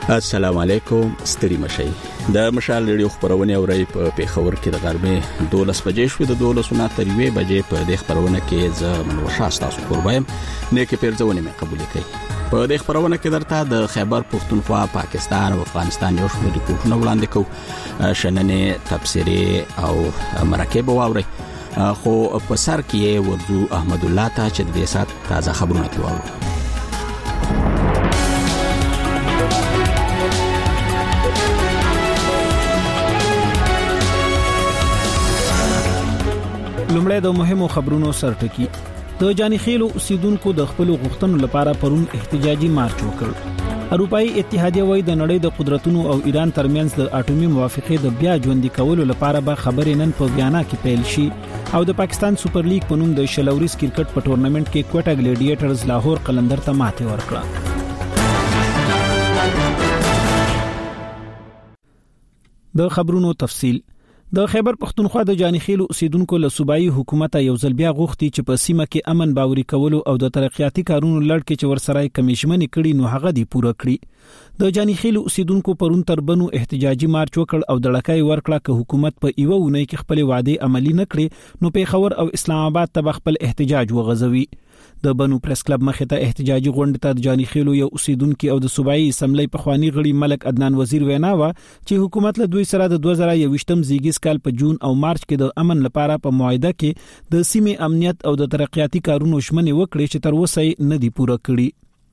السلام علیکم، ستړي مشئ. د مشال ریډیو خبرونه اوري په پیښور کې د غرمې 12 بجې شوې د 12 نه تر 1 بجې په دې خبرونه کې زه منور شاستاسو قربایم نه کې پیرځونه مې قبول کړي. په دې خبرونه کې درته د خیبر پختونخوا، پاکستان او افغانستان یو شمېر ریپورتونه وړاندې کوو، شننې، تبصرې او مرکب واوري. خو په سر کې ورځو احمد الله ته چې د دې سات تازه خبرونه کوي. لومړی د مهمو خبرونو سرټکی. د جانیخیلو اوسیدونکو د خپل غوښتنو لپاره پرون احتجاجي مارچ وکړ. اروپאי اتحادیه وايي د نړۍ د قدرتونو او ایران ترمنځ د اټومي موافقې د بیا ژوندۍ کولو لپاره به خبرې نن په ویانا کې پیل شي او د پاکستان سپر لیګ په نوم د شلوريز کرکټ په ټورنمنت کې کوټا ګلیډیټرز لاهور قلندر ته ماتې ورکړه. د خبرونو تفصیل. د خیبر پختونخوا د جانیخیلو اوسیدونکو له صوبایي حکومت یو ځل بیا غوښتي چې په سیمه کې امن باوري کولو او د ترقیاتي کارونو لړ کې چې ورسره کمیشمنې کړي نو هغه دی پوره کړي. د جانیخیلو اوسیدونکو پرون تر بنو احتجاجي مارچ وکړ او د لړکای ورکړه چې حکومت په ایو ونې کې خپل وعده عملی نه کړي نو پیښور او اسلام آباد ته خپل احتجاج وغځوي. د بنو پریس کلب مخې ته احتجاجي غونډه ته د جانیخیلو یو اوسیدونکو او د صوبایي اسمبلی په خواني غړي ملک عدنان وزیر وینا و چې حکومت له دوی سره د 2021م زیږیز کال په جون او مارچ کې د امن لپاره په معاهده کې د سیمې امنیت او د ترقیاتي کارونو شمنې وکړي چې تر اوسه یې نه دی پوره کړی.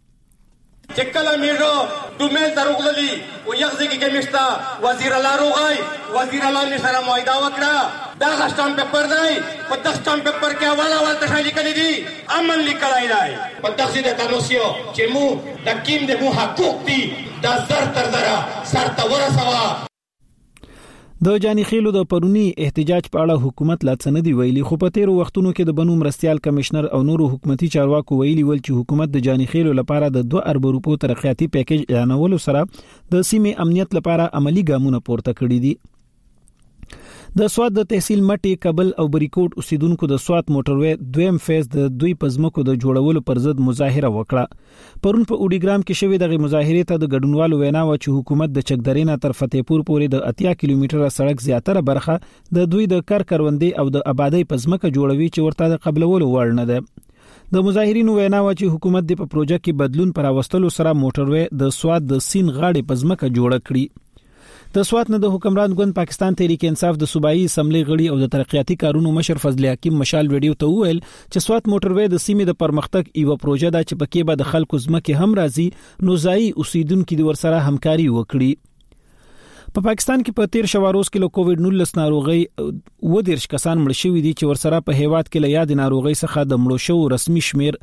چکلا میرو دومل دروغللی او یغزه کې کمشتا وزیر الله روغای وزیر الله نشره معاهده وکړه دا غشتان پیپر دی په دغشتان پیپر کې حواله ولته شایي کړی دي امن لیکلای دی په تخزید تنوسیو چې مو د کیم د مو حقوق دي د زر تر زره سر ته ورسوا. د جانیخیلو د پرونی احتجاج په اړه حکومت لا څه نه دی ویلي، خو په تیرو وختونو کې د بنو مرستيال کمشنر او نورو حکومتي چارواکو ویلي ول چې حکومت د جانیخیلو لپاره د 2 ارب روپو ترقیاتي پیکیج اعلانولو سره د سیمې امنیت لپاره عملی ګامونه پورته کړی دي. د سواد د تحصیل مټي کابل او بریکوټ اوسیدونکو د سواد موټروي دویم فیز د دوی پزمکو د جوړولو پر ضد مظاهره وکړه. پرون په اوډیګرام کې شوې دغه مظاهره ته د ګډونوالو وینا و چې حکومت د چکدرینا تر فتحپور پورې د 80 کیلومتره سړک زیاتره برخه د دوی د کروندې او د آبادی پزمکه جوړوي چې ورته د قبلولو وړ نه ده. د مظاهرینو وینا و چې حکومت د په پروژه کې بدلون پر واستلو سره موټروي د سواد د سین غاړې پزمکه جوړه کړي. د سوات نه د حکمران ګوند پاکستان تحریک انصاف د صوبایي اسمبلی غړي او د ترقیاتي کارونو مشر فضل حکیم مشال ریډیو ته وویل چې سوات موټروي د سیمې د پرمختګ یو پروژه ده چې پکې به د خلکو ځمکې هم راځي نو ځای اوسیدونکو د ورسره همکاري وکړي. په پاکستان کې په 13 شواروز کې له کووډ 19 ناروغي 12 کسان مړ شوي دي چې ورسره په هیواد کې له یاد ناروغي څخه د مړو شو رسمي شمیر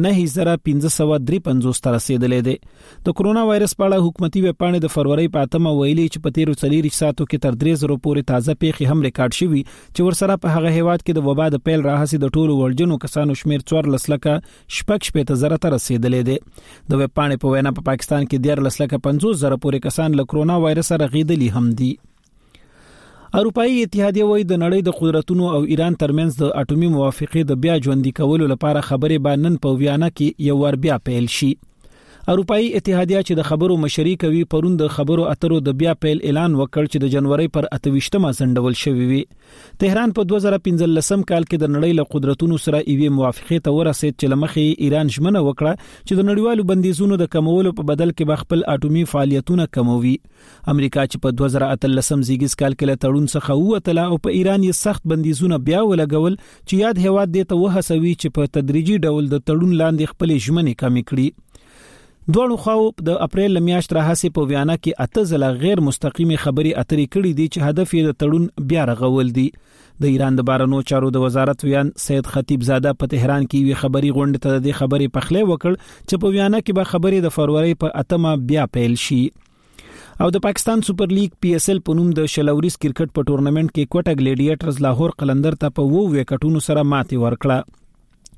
9553 تر رسیدلې ده. د کرونا وایرس په اړه حکومتي ویبپاڼې د فروری په 8 ویلي چې په 13 ساعتو کې تر 3000 پورې تازه پیښې هم ریکارډ شوي چې ورسره په هغه هیواد کې د وبا د پیل راهسي د ټولو ورجنو کسانو شمیر 14,00,000 ته رسیدلې ده. د ویبپاڼې په وینا په پاکستان کې 14,50,000 پورې کسان له کرونا وایرس سره غیدلي هم دي. اروپאי اتحادیه وايي د نړۍ د قدرتونو او ایران ترمنځ د اټومي موافقې د بیا ژوندۍ کولو لپاره خبرې به نن په ویانا کې یو ور بیا پیل شي. اروپאי اتحادیه چې د خبرو مشري کوي پرون د خبرو اترو د بیا پیل اعلان وکړ چې د جنوري پر 28مه سندول شوی وي. تهران په 2015 کال کې د نړۍ له قدرتونو سره ایوي موافقې ته ورسېد چې لمخې ایران ژمنه وکړه چې د نړیوالو بندیزونو د کمولو په بدل کې به خپل اټومي فعالیتونه کموي. امریکا چې په 2013 زیږیز کال کې له تړون څخه ووتله او په ایران یې سخت بندیزونه بیا ولګول چې یاد هیواد دې ته وهڅوي چې په تدریجي ډول د تړون لاندې خپل ژمنې کمې کړي. دوه خو د اپریل میاشت راهسي په ویانا کې 8 ځله غیر مستقیمه خبري اترې کړې دي چې هدف یې د تړون بیا رغول دي. د ایران د بارنو چارو د وزارت ویان سید خطیب زاده په تهران کې وی خبري غونډه ته د خبري پخله وکړ چې په ویانا کې به خبري د فروری په 8مه بیا پیل شي. او د پاکستان سپر لیګ PSL په نوم د شلوريز کرکټ په ټورنمنت کې کوټا ګلیډیټرز لاهور قلندر ته په 2 وکټونو سره ماتې ورکړه.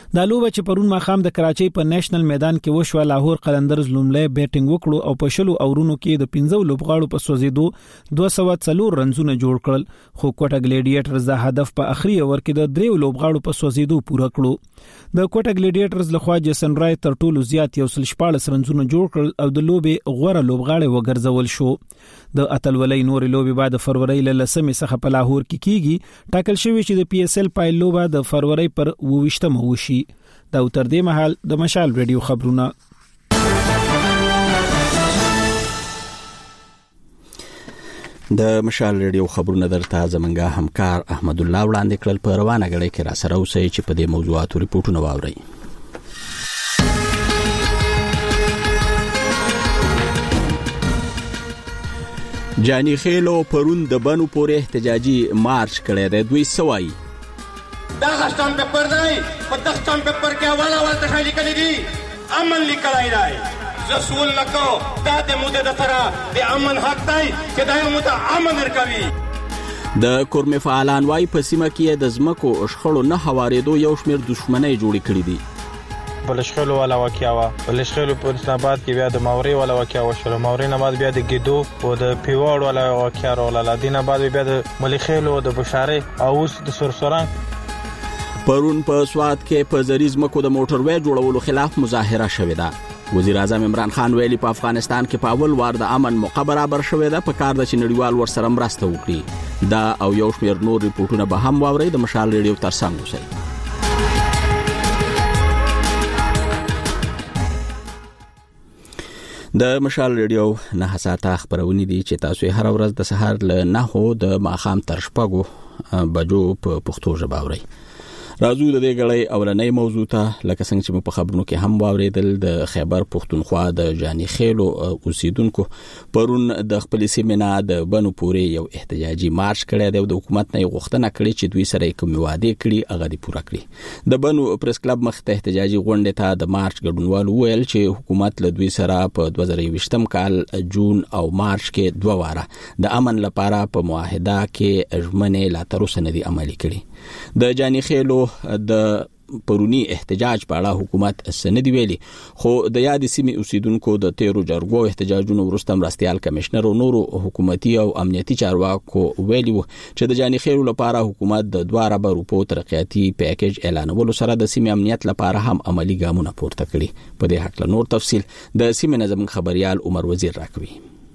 د لوبه چې پرون ماخام د کراچۍ په نېشنل میدان کې وشو لاهور قلندرز لومړی بیټینګ وکړو او په شلو اورونو کې د 15 لوبغاړو په سوزیدو 204 رنزونه جوړ کړل خو کوټه ګلیډیټرز د هدف په اخري اور کې د 3 لوبغاړو په سوزیدو پوره کړو د کوټه ګلیډیټرز لخوا جسن رای تر ټولو زیات 114 رنزونه جوړ کړل او د لوبې غوړه لوبغاړي وګرځول شو د اتلولۍ نور لوبې بعد فروری ل 10 څخه په لاهور کې کیږي ټاکل شوی چې د پی اس ال پای لوبه د فروری پر 28 وشي دا تر دې مهال د مشال ریډیو خبرونه د مشال ریډیو خبرونه درته زمونږه همکار احمد الله وړاندې کړل په روانه غړي کې را سره اوسئ چې په دې موضوعاتو ریپورتونه واورئ. جانی خیلو پرون د بنو پورې احتجاجي مارچ کړی دی. دوی سوای دا غشتان پیپر دی په دغشتان پیپر کې اول تخیل لیکلي دي امن لیکلای دی زسول نکو دا د موده د سره د امن حق دی چې دا یو موده امن ورکوي. د کورمې فعالان وای په سیمه کې د زمکو شخړو نه هوارېدو یو شمېر دښمنۍ جوړې کړې دي. بلشخلو والا واقعا بلشخلو په اسلامآباد کې بیا د ماوري والا واقعا وشو ماوري نه بعد بیا د ګیدو او د پیوړ والا واقعا ولا دینه بعد بیا د ملخیلو د بشاره او اوس د سرسران. پرون په سواد کې په زریز مکو د موټروي جوړولو خلاف مظاهره شوې ده. وزیر اعظم عمران خان ویلي په افغانستان کې په اول وار د امن موقع برابر شوې ده په کار د نړیوال ورسره مرسته وکړي. دا او یو شمېر نور ریپورتونه به هم واورئ د مشال ریډیو ترڅنګ اوسئ. د مشال ریډیو نه ساعته خبرونه دي چې تاسو هر ورځ د سحر له 9 د ماخام تر شپږو بجو په پښتو ژبه اورئ. راځو د دې غړې اولنۍ موضوع ته لکه څنګه چې په خبرونو کې هم واوریدل د خیبر پښتونخوا د جانی خیلو اوسیدونکو پرون د خپل سیمه د بنو پورې یو احتجاجي مارچ کړی دی. د حکومت نه غوښتنه کړې چې دوی سره کوم وعده کړي هغه دې پوره کړي. د بنو پریس کلب مخ ته احتجاجي غونډه ته د مارچ ګډونوال ویل چې حکومت له دوی سره په 2020 کال جون او مارچ کې 2 واره د امن لپاره په معاهده کې ژمنې لا تر اوسه نه دي عملي کړي. د جانی خیلو د پرونی احتجاج په اړه حکومت سند ویلي خو د یاد سیمې اوسیدونکو د تیرو جرګو احتجاجونو وروسته مرستيال کمشنر او نورو حکومتي او امنیتي چارواکو ویلي چې د جانی خیلو لپاره حکومت د 2 ارب روپو ترقیاتي پیکیج اعلانولو سره د سیمې امنیت لپاره هم عملی ګامونه پورته کړي. په دې حق له نور تفصیل د سیمې نظم خبريال عمر وزیر راکوي.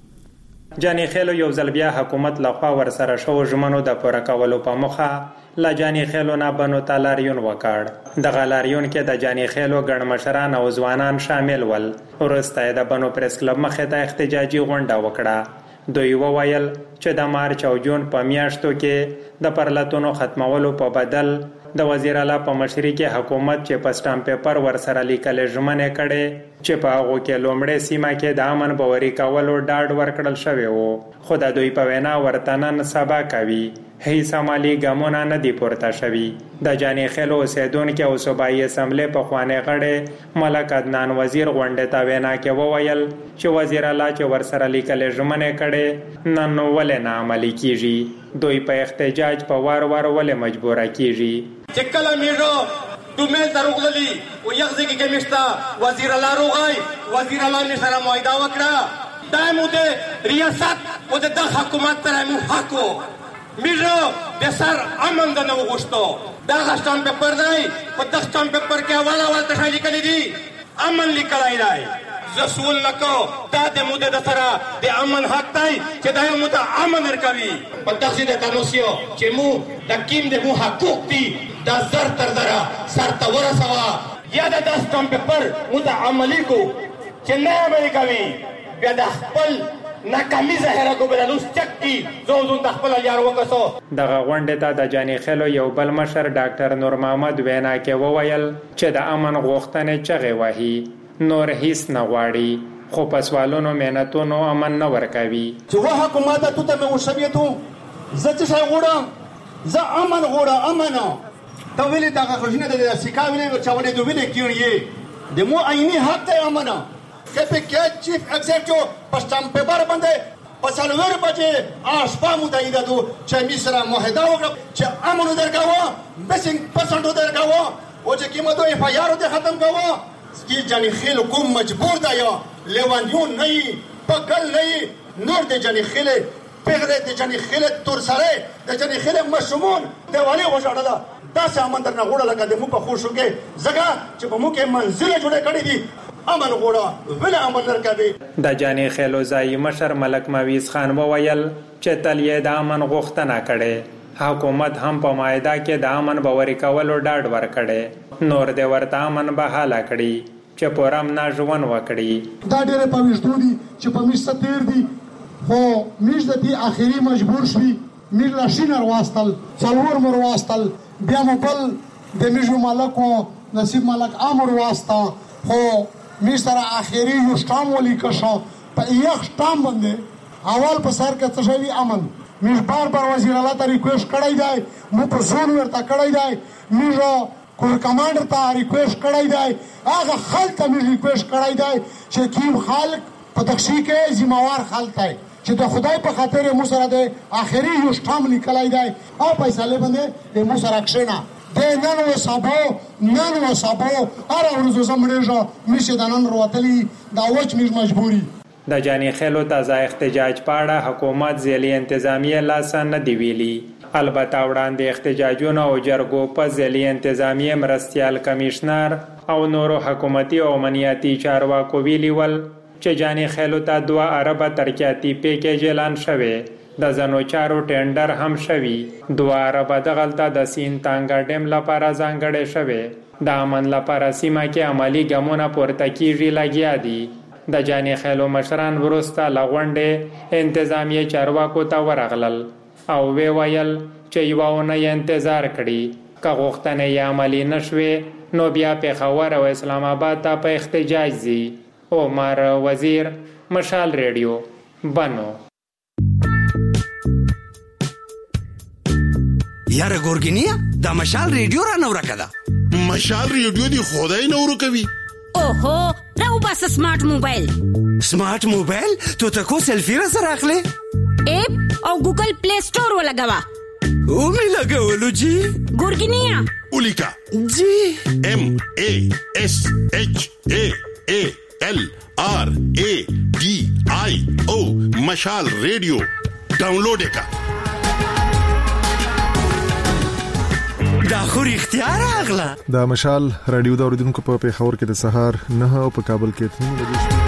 جانی خیلو یو ځل بیا حکومت لخوا ورسره شو ژمنو د پوره کولو په مخه لا جانی خیلو نه بنو تالاریون وکړ. د غالاریون کې د جانی خیلو ګڼ مشران او ځوانان شامل ول. ورسته د بنو پریس کلب مخه ته احتجاجي غونډه وکړه. دوی وویل چې د مارچ او جون په میاشتو کې د پرلتونو ختمولو په بدل د وزیر اعلی په مشرۍ کې حکومت چې په سټامپ پیپر ورسره لیکل ژمنې کړي چې په هغه کې لومړی سیمه کې د امن باوري کولو ډاډ ورکړل شوی وو. خو د دوی په وینا ورته نن سبا کوي هیڅ عملي ګامونه نه دي پورته شوي. د جانی خیلو اوسیدونکو او صوبایي اسمبلی په خوانې غړي ملک عدنان وزیر غونډه تا وینا کې وویل چې وزیر اعلی چې ورسره لیکل ژمنې کړي نن ولې نه عملي کیږي. دوی په احتجاج په وار ولې مجبوره کیږي. چې کله میرو دومل دروغللی او یغزه کې کمشتا وزیر الله روغای وزیر الله نه سره معاهده وکړه دایمو د ریاست او د حکومت تر مو حقو میرو د سر امن د نو غوښتو دا غشتان پیپر دی په دغشتان پیپر کې اول تخیل لیکلي دي امن لیکلای دی زسول نکو دا د موده د سره د امن حق دی چې دا یو موده امن ورکوي. په تخصیص د تنوسیو چې مو د کیم د مو حقوق دي دا زر تر زره سر ته ورسوا یا د دغشتان پیپر موده عملی کو چې نه عملي کوي بیا د خپل ناکامي ظاهره کو بلالوس چکی زون تخپل یار وکسو. دغه غونډه ته د جانی خیلو یو بل مشر ډاکټر نور محمد وینا کې وویل چې د امن غوښتنې چغې وهي نور هیڅ نه غواړي خو په سوالونو مهنتونو امن نه ورکوي. چې وا حکومت ته ته مو شبیتو زه څه غواړم زه امن غواړم امن ته ویلې دغه خوښنه د سیکا ویلې چاولې دوی نه کیږي د مو عیني حق ته امن که که چیف اگزیکټیو په سټامپ پیپر باندې په څلور بجې آشپا متعهده دو چې می سره معاهده وکړه چې امن درکاوه بیسنګ پرسنټ درکاوه او چې قیمت او اف آی آر ته ختم کوو چې جانی خیل کوم مجبور دا یا لیوانیون نه پکل نه نور د جانی خیل پیغله د جانی خیل تور سره د جانی خیل مشمون دیوالی غوښړه دا سامان درنه غوړه لکه د مو په خوشو کې زګه چې په مو کې منزل جوړه کړې دي امن غوړه ولا امن لرکبي د جانی خیلو ځای مشر ملک مویز خان وویل چې تل یې د امن غوښتنه کړي حکومت هم په مایده کې د امن باور کولو ډاډ ورکړي نور د ورته امن به حاله کړي چې پورم نه ژوند وکړي دا ډېر پوښتنه دي چې په مشته تیر دي خو مش د دې اخیری مجبور شي میر لاشینر واستل څلور مر واستل بیا مبل د میجو مالکو نصیب مالک امر واسطه خو مستر اخیری یو شتام ولیکه شو په یو شتام باندې اول په سر کې تشوی امن میش بار وزیر اعلی ته ریکوست کړی دی مو په زون ورته کړی دی میجو کور کمانډر ته ریکوست کړی دی هغه خلک ته ریکوست کړی دی چې کیم خلک په تخشی کې ذمہوار خلک دی چې د خدای په خاطر مو سره د اخیری یو شتام لیکلای دی او پیسې باندې د مو سره کښنا د نن و سبا اره ورځو زمړېږه میشه د نن وروتلی دا وچ میش مجبوری د جانی خیلو تازه احتجاج پاړه حکومت ځلی انتظامیه لاس نه دی ویلي البته وړاندې احتجاجونه او جرګو په ځلی انتظامیه مرستیال کمشنر او نورو حکومتي او امنیتي چارواکو ویلي ول چې جانی خیلو ته 2 اربه ترقیاتي پیکیج اعلان شوی د زنو چارو ټینډر هم شوی 2 اربه دغلته د سین تانګا ډیم لپاره ځانګړی شوی د امن لپاره سیمه کې عملی ګامونه پورته کیږي لګیا دي د جانی خیلو مشران ورسته لغونډه انتظامیه چارواکو ته ورغلل او وی ویل چې یوونه انتظار کړي که غوښتنې یې عملی نشوي نو بیا پېښور او اسلام آباد ته په احتجاج ځي عمر وزیر مشال ریډیو بنو یاره ګورګینیا دا مشال ریډیو را نور کده مشال ریډیو دی خدای نور کوي اوهو راو بس سمارټ موبایل تو تکو سلفی را سره اخلي اپ او ګوګل پلی سٹور ولګوا او می لګولو جی ګورګینیا اولیکا جی MASHALRADIO مشال ریډیو ډاونلوډ کا دا خو اختیار اغلا دا مشال رادیو دا اوریدونکو په پیښور کې د سهار 9 او په کابل کې 3 بجې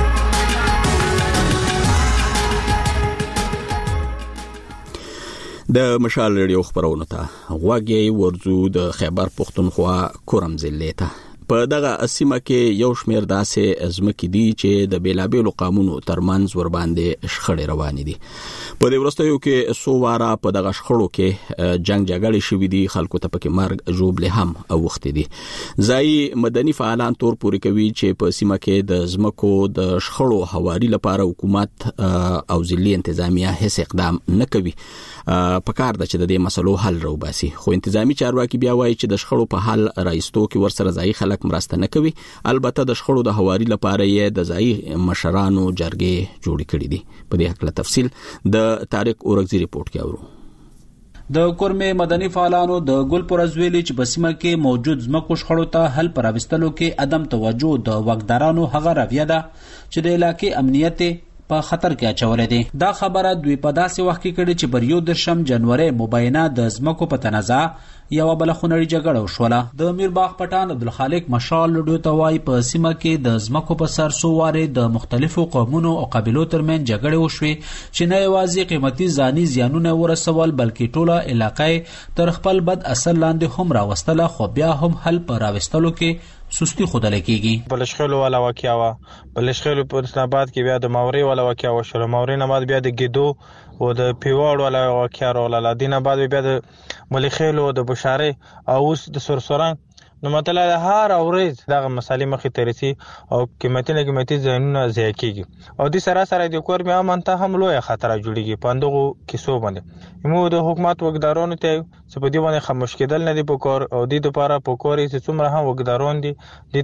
د مشال ریډیو خبرونه ته غواګي ورزو د خیبر پختونخوا کورم ضلع ته په دغه اسیمه کې یو شمیر داسې ازمکې دي چې د بیلابېلو قانونو ترمنځ ور باندې شخړې روانې دي په دې وروستیو کې سو واره په دغه شخړو کې جنگ جګړې شوې دي خلکو ته پکې مرګ ژوبله هم اوخته دي ځای مدني فعالان تور پوري کوي چې په سیمه کې د زمکو د شخړو حواري لپاره حکومت او ځلي انتظامیه هیڅ اقدام نه کوي په کار د چې د دې مسلو حل راوباسي خو انتظامی چارواکي بیا وایي چې د شخړو په حل راځتو کې ورسره ځای خلک مرسته نه کوي البته د شخړو د حواري لپاره یې د ځای مشرانو جرګې جوړې کړې دي په دې حق له تفصیل د طارق اورغزي ریپورت کې اورو د کورمه مدني فعالانو د ګلپور ازویلي چې بسمه کې موجود زمکو شخړو ته حل پراوستلو کې عدم توجه د وګدارانو هغه راویه ده چې د علاقې امنیت په خطر کې اچولې دي دا خبره دوی په داسې وخت کې کړي چې بر 1 جنوري مبینه د زمکو په تنازع یو بل خونړی جګړه وشوله د میرباغ پټان عبدالخالق مشال لډو توای په سیمه کې د زمکو په سر سوواره د مختلفو قومونو او قبیلو ترمن جګړه وشوي چې نه یوازې قیمتي ځاني زیانونه ورسول بلکې ټوله علاقې تر خپل بد اثر لاندې هم راوستله خو بیا هم حل پر راوستلو کې سستی خود لکېږي بلشخلو والا واقعا وا بلشخلو په اسلام آباد کې بیا د ماوري والا واقعا وشو ماوري نه بعد بیا د ګیدو او د پیوړ والا واقعا ولا دینه بعد بیا د ملخیلو د بشاره او د سرسران نو مطلب هر اورز دغه مسالې مخې ترسي او قیمتي ځایونه ځای کیږي او د سره د کور مې امانته هم لوی خطر جوړیږي پندغه کیسو باندې مو د حکومت وګدارانو ته چې په دې باندې خاموش کېدل نه دي په کار او د لپاره په کار چې څومره هم وګدارون دي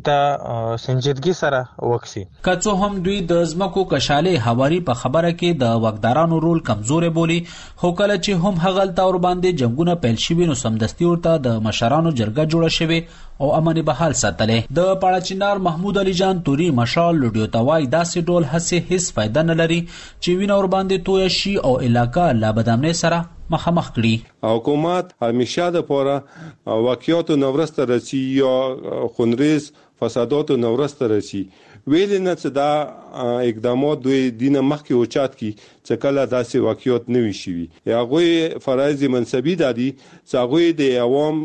دته سنجیدګي سره وکسي. که څو هم دوی د ځمکو کشاله هواري په خبره کې د وګدارانو رول کمزورې بولي، خو کله چې هم هغلته ور باندې جنگونه پیل شوي نو سمدستي ورته د مشرانو جرګه جوړه شوې او امن بحال ساتلې. د پاړچینار محمود علي جان توري مشال لډیو توای داسې ډول هڅه هیڅ فائدہ نه لري چې وینه ور باندې توی شي او علاقہ لا بدامنه سره مخامخ کړي. حکومت همیشه د پوره واقعیت نورسته رسی یا خونریز فسادات نورسته رسی ویل نه چې دا اقدامات دوی دینه مخکې اوچات کی چې کله داسې واقعیت نه وي شوي. هغه فرایض منصبي دادي چې هغه د عوام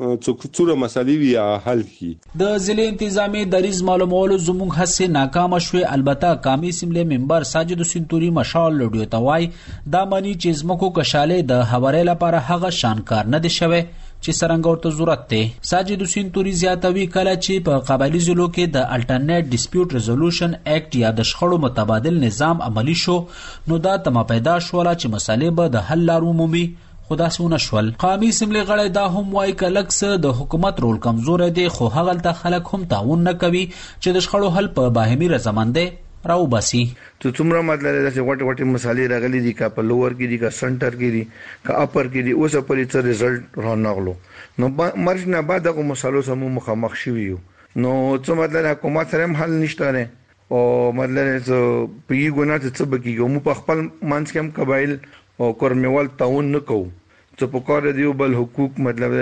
څوره مسلې وی حل کی. د ضلع انتظامی دریز معلومولو زموږ هڅه ناکام شوه. البته قومي سیمله منبر ساجد حسین توري مشال لډیو توای دا مانی چې زمکو کشاله د حواله لپاره هغه شانکار نه دي شوه چې سرنګ ورته ضرورت ده. ساجد حسین توري زیاتوي کله چې په قبایلی ضلعو کې د الټرنیټ ډیسپیوټ ریزولوشن اکټ یا د شخړو متبادل نظام عملی شو نو دا تمه پیدا شوله چې مسالې به د حل لارو مومي، خدا سونه شول. قومي سیملې غړي دا هم وایي کلکس د حکومت رول کمزور دی، خو هغلته خلک هم تعاون نه کوي چې د شخړو حل په باهمي رضامندۍ راو باسي. ته څومره مطلب دا چې وټ مسالې راغلي دي کا په لوور کې دي کا سنټر کې دي کا اپر کې دي اوس په ریټ ریزلټ رانغلو نو مرج نه بعد هغه مسالو سمو مخامخ شوی نو څه مطلب حکومت سره هم حل نشته نه او مطلب چې په یو ګناه څه بکیږي مو په خپل مانس کې هم قبایل او کورمیوال تعاون نه کوو چې په کار دی بل حقوق مطلب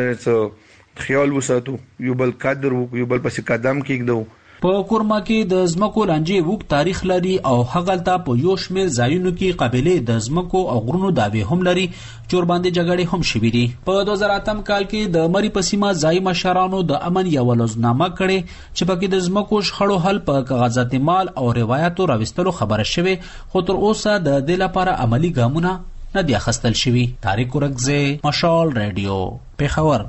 چې خیال وساتو یو بل قدر یو بل پس قدم کېږدو. په کورما کې د زمکو لانجې وګ تاریخ لري او هغلته په یو شمېر ځایونو کې قبیلې د زمکو او غرونو داوی هم لري چې ور باندې جګړې هم شوې دي. په 2008 کال کې د مری پسیمه ځای مشرانو د امن یو لوزنامه کړي چې پکې د زمکو شخړو حل په کاغذات مال او روایتو راوستلو خبره شوه، خو تر اوسه د دې لپاره عملی ګامونه نه دي اخیستل شوي. طارق ورکزه، مشال رادیو، پیښور.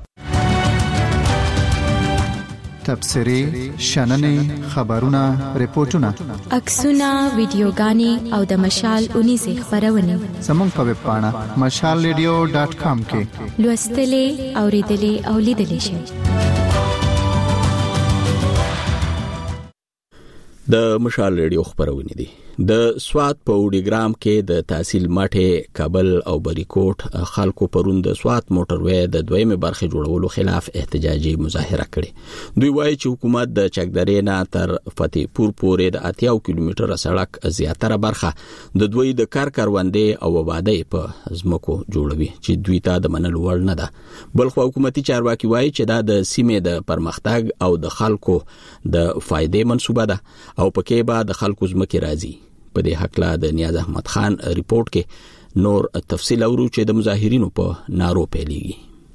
تبصرې، شننې، خبرونه، ریپورتونه، عکسونه، ویډیوګانې او د مشال 19 خبرونه زموږ په ویب پاڼه mashalradio.com کې لوستلې، اوریدلې او لیدلې شئ. د مشال ریډیو خبرونه دي. د سوات په وډیګرام کې د تحصیل ماټه کابل او بریکوټ خلکو پروند د سوات موټروي د دویمه برخه جوړولو خلاف احتجاجي مظاهره کړې. دوی وایي چې حکومت د چکدرې نه تر فتحپور پورې د 80 کیلومتره سړک زیاتره برخه د دوی د کاروندې او آبادی په ځمکو جوړوي چې دوی ته د منلو وړ نه ده. بل خو حکومتي چارواکي وایي چې دا د سیمې د پرمختګ او د خلکو د فائدې منسوبه ده او پکې به د خلکو ځمکې راځي. په دې حق لا د نیاز احمد خان ریپورت کې نور تفصیل اورو چې د مظاهرینو په نارو پیلېږي.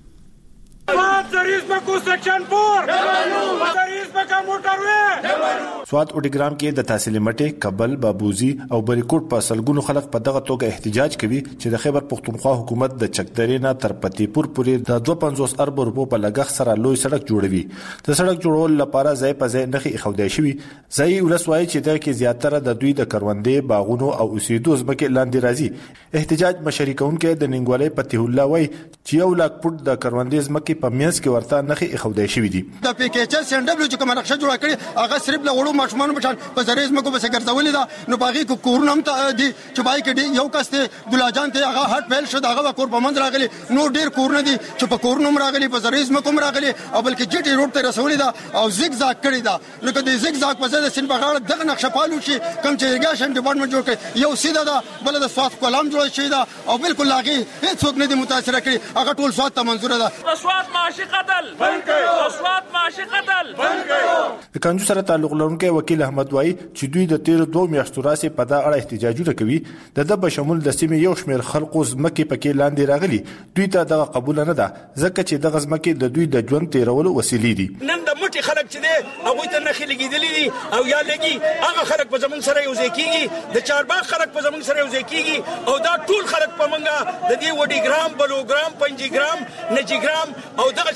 سوات وډیګرام کې د تحصیل مټه کابل، بابوزي او بریکوټ په سلګونو خلک په دغه توګه احتجاج کوي چې د خیبر پختونخوا حکومت د چکدرې نه تر فتحپور پورې د 250 ارب روپو په لګښت سره لوی سړک جوړوي. د سړک جوړول لپاره ځای په ځای نخي اخودای شوی. ځای ولسوای چې د کې زیاتره د دوی د کروندې، باغونو او اوسېدو ځمکې لاندې راځي. احتجاج مشرکون کې د ننګولې فتح الله وای چې 1 لک فوټ د کروندې ځمکې په میانس کې ورته نخي اخودای شوی دي. د پیکیچ سندبل چې کوم نقشه جوړ کړي هغه صرف له وړو ماشومان بچان په زریز مکو به ګرځولې دا نو باغی کو کورنم ته دي چې بای کې یو کس ته ګلاجان ته هغه هټ فیل شو هغه کور په مند راغلي نو ډیر کورن دي چې په کورنم راغلي په زریز مکو راغلي او بلکې جټي روډ ته رسولې دا او زیګ زاګ کړی دا نو کله زیګ زاګ په ځای د سین بغاړه دغه نقشه پالو شي کم چې ایرګیشن ډپارټمنټ جوړ کړي یو سیده دا بل د سوات کلام جوړ شي دا او بالکل لاګي هیڅ څوک نه دي متاثر کړي هغه ټول سوات ته منزور ده. سوات معاشي قتل بند کړو، سوات معاشي قتل بند کړو. د کنجو سره تعلق لرونکي وکیل احمد وای چې دوی د 13 میاشتو راځي په دا اړه احتجاجونه کوي. د بشمول د سیمې یو شمېر خلکو ځمکې پکې لاندې راغلي. دوی ته دغه قبول نه ده ځکه چې دغه ځمکې د دوی د ژوند تیرولو وسیلې دي. نن د موټي خلک چې دي هغه ته نه خلګیدلې دي او یا لګي هغه خلک په زمون سره یو ځای کیږي، د چارباغ خلک په زمون سره یو ځای کیږي او دا ټول خلک په منګه د دې وډی ګرام، بلوګرام، پنجګرام، نجګرام او دغه شان د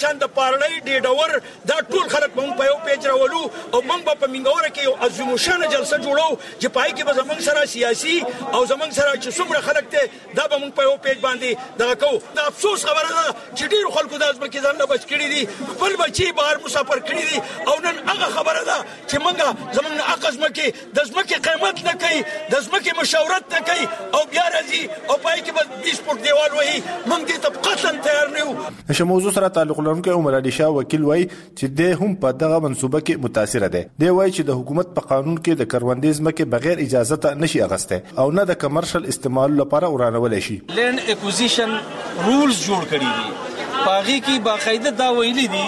سارړی ډیډور دا ټول خلک مونږ په یو پیج راولو او مونږ په منګوره کې یو عظیم شان جلسه جوړو چې پای کې به زمونږ سره سیاسي او زمونږ سره چې څومره خلک ته دا به مونږ په یو پیج باندې دا کوو. دا افسوس خبره ده چې ډیرو خلکو د ځمکې ځان نه بچ کړي دي، خپل بچي بهر مسافر کړي دي او نن هغه خبره ده چې مونږ زمونږ حق ځمکې د ځمکې قیمت نه کوي، د ځمکې مشاورت نه کوي او بیا راځي او پای کې به ډیسپورت دیوال وایي. مونږ دې ته قطعا تیار نه یو. د موضوع سره تعلق لرونکي عمر علي شاه وکیل وایي چې د هم په دغه منصوبه کې متاثر دي. دی وایي چې د حکومت په قانون کې د کروندې ځمکې بغیر اجازه ته نشي اغسته او نه د کمرشل استعمال لپاره ورانول شي. لینډ اکوزیشن رولز جوړ کړی دي، پاغي کې باقاعده دا ویلي دي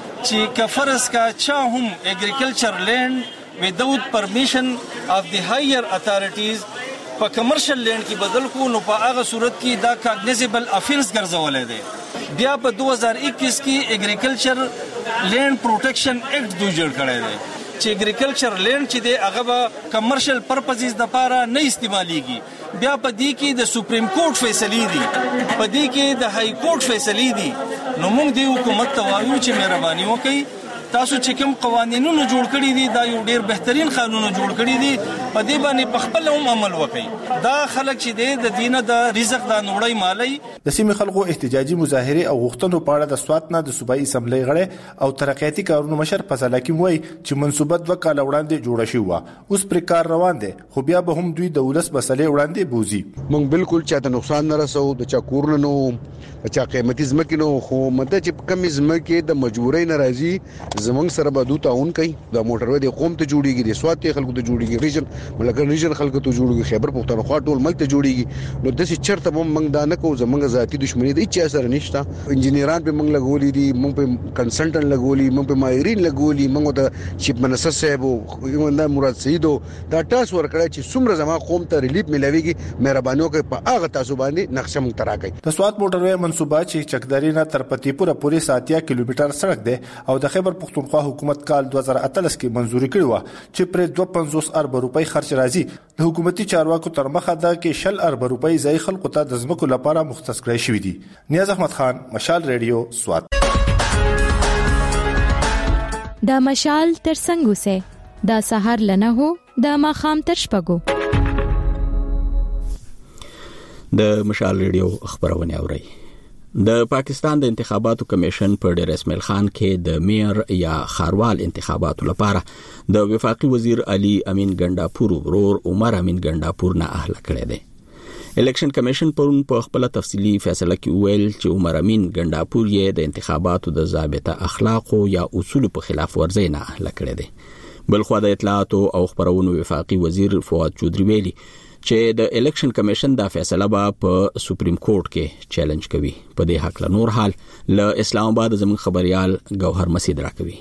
چې کفرس کا چا هم اګریکلچر لینډ without permission of the higher authorities په کمرشل لینډ کې بدل کو نو په هغه صورت کې دا کاګنیزیبل افنس ګرځولای دی. بیا په 2021 کې اګریکلچر لینډ پروټیکشن ایکټ دوی جوړ کړی دی چې اګریکلچر لینډ چې دی هغه به کمرشل پرپزز لپاره نه استعماليږي. بیا په دې کې د سپریم کورټ فیصلې دي، په دې کې د های کورټ فیصلې دي. نو موږ د حکومت ته وایو چې مهرباني وکړئ، تاسو چې کوم قوانینونه جوړ کړی دي دا یو ډیر بهترین قانونونه جوړ کړی دي، په دې باندې په خپل هم عمل وکړي. دا خلک چې دی د دینه د رزق د نوړی مالي. د سیمې خلکو احتجاجي مظاهره او غوښتنو په اړه د سوات نه د صوبایي اسمبلی غړي او ترقیاتي کارونو مشر فضل حکیم وایي چې منصوبه 2 کال وړاندې جوړه شوې و، اوس پر کار روان دي، خو بیا به هم دوی د ولس مسلې وړاندې بوزي. موږ بالکل چاته نقصان نه رسو، د چا کورونه نو چا قیمتي ځمکې نو، خو مده چې کم ځمکې د مجبورۍ ناراضي زمونږ سره به دوی تعاون کوي. د موټروي د قوم ته جوړیږي، د سوات خلکو ته جوړیږي، ریجن خلکو ته جوړیږي، خیبر پختونخوا ټول ملک ته جوړیږي. نو د څه چرته موږ دا نه کوو، زمونږ ذاتی دښمنی د هیڅ اثر نشته. انجینران به موږ لګولې دي، موږ په کنسلټنټ لګولې، موږ په ماهرین لګولې، موږ ته چیف منسټر صاحب او مراد سعید دا ټاس ورکړی چې څومره زما قوم ته ریلیف ملويږي، مهرباني وکړئ په هغه تاسو باندې نقشه موږ تراکې. د سوات موټروي منصوبه چې چکداري نه تر پتی پورا پوری 7 کیلومتر سړک ده او د خیبر پختونخوا حکومت کال 2018 کې منزوري کړې و چې پر 250 ارب روپۍ خرچ راځي. د حکومتي چارواکو تر مخه ده کې 60 ارب روپۍ ځای خلکو ته د ځمکو لپاره مختص کړی شوې دي. نیاز احمد خان، مشال ریډیو، سوات. دا مشال تر څنګه سه دا سحر لنه هو دا ماخام تر شپګو. د مشال ریډیو خبرونه اوري. د پاکستان د انتخاباتو کمیشن په ډیر اسماعیل خان کې د میر یا خاروال انتخاباتو لپاره د وفاقي وزیر علي امین ګنداپور ورور عمر امین ګنداپور نه اهله کړی دی. الیکشن کمیشن پرون په خپل تفصیلی فیصله کې ویل چې عمر امین ګنداپور یې د انتخاباتو د ضابطه اخلاق یا اصول په خلاف ورزي نه اهله کړی دی. بلخو د اطلاعات او خبرونو وفاقي وزیر فواد چودري ویلي چې د الیکشن کمیشن دا فیصله به په سپریم کورټ کې چیلنج کوي. په دې حق له نور حال له اسلام آباد زموږ خبريال گوهر مسید راکوي.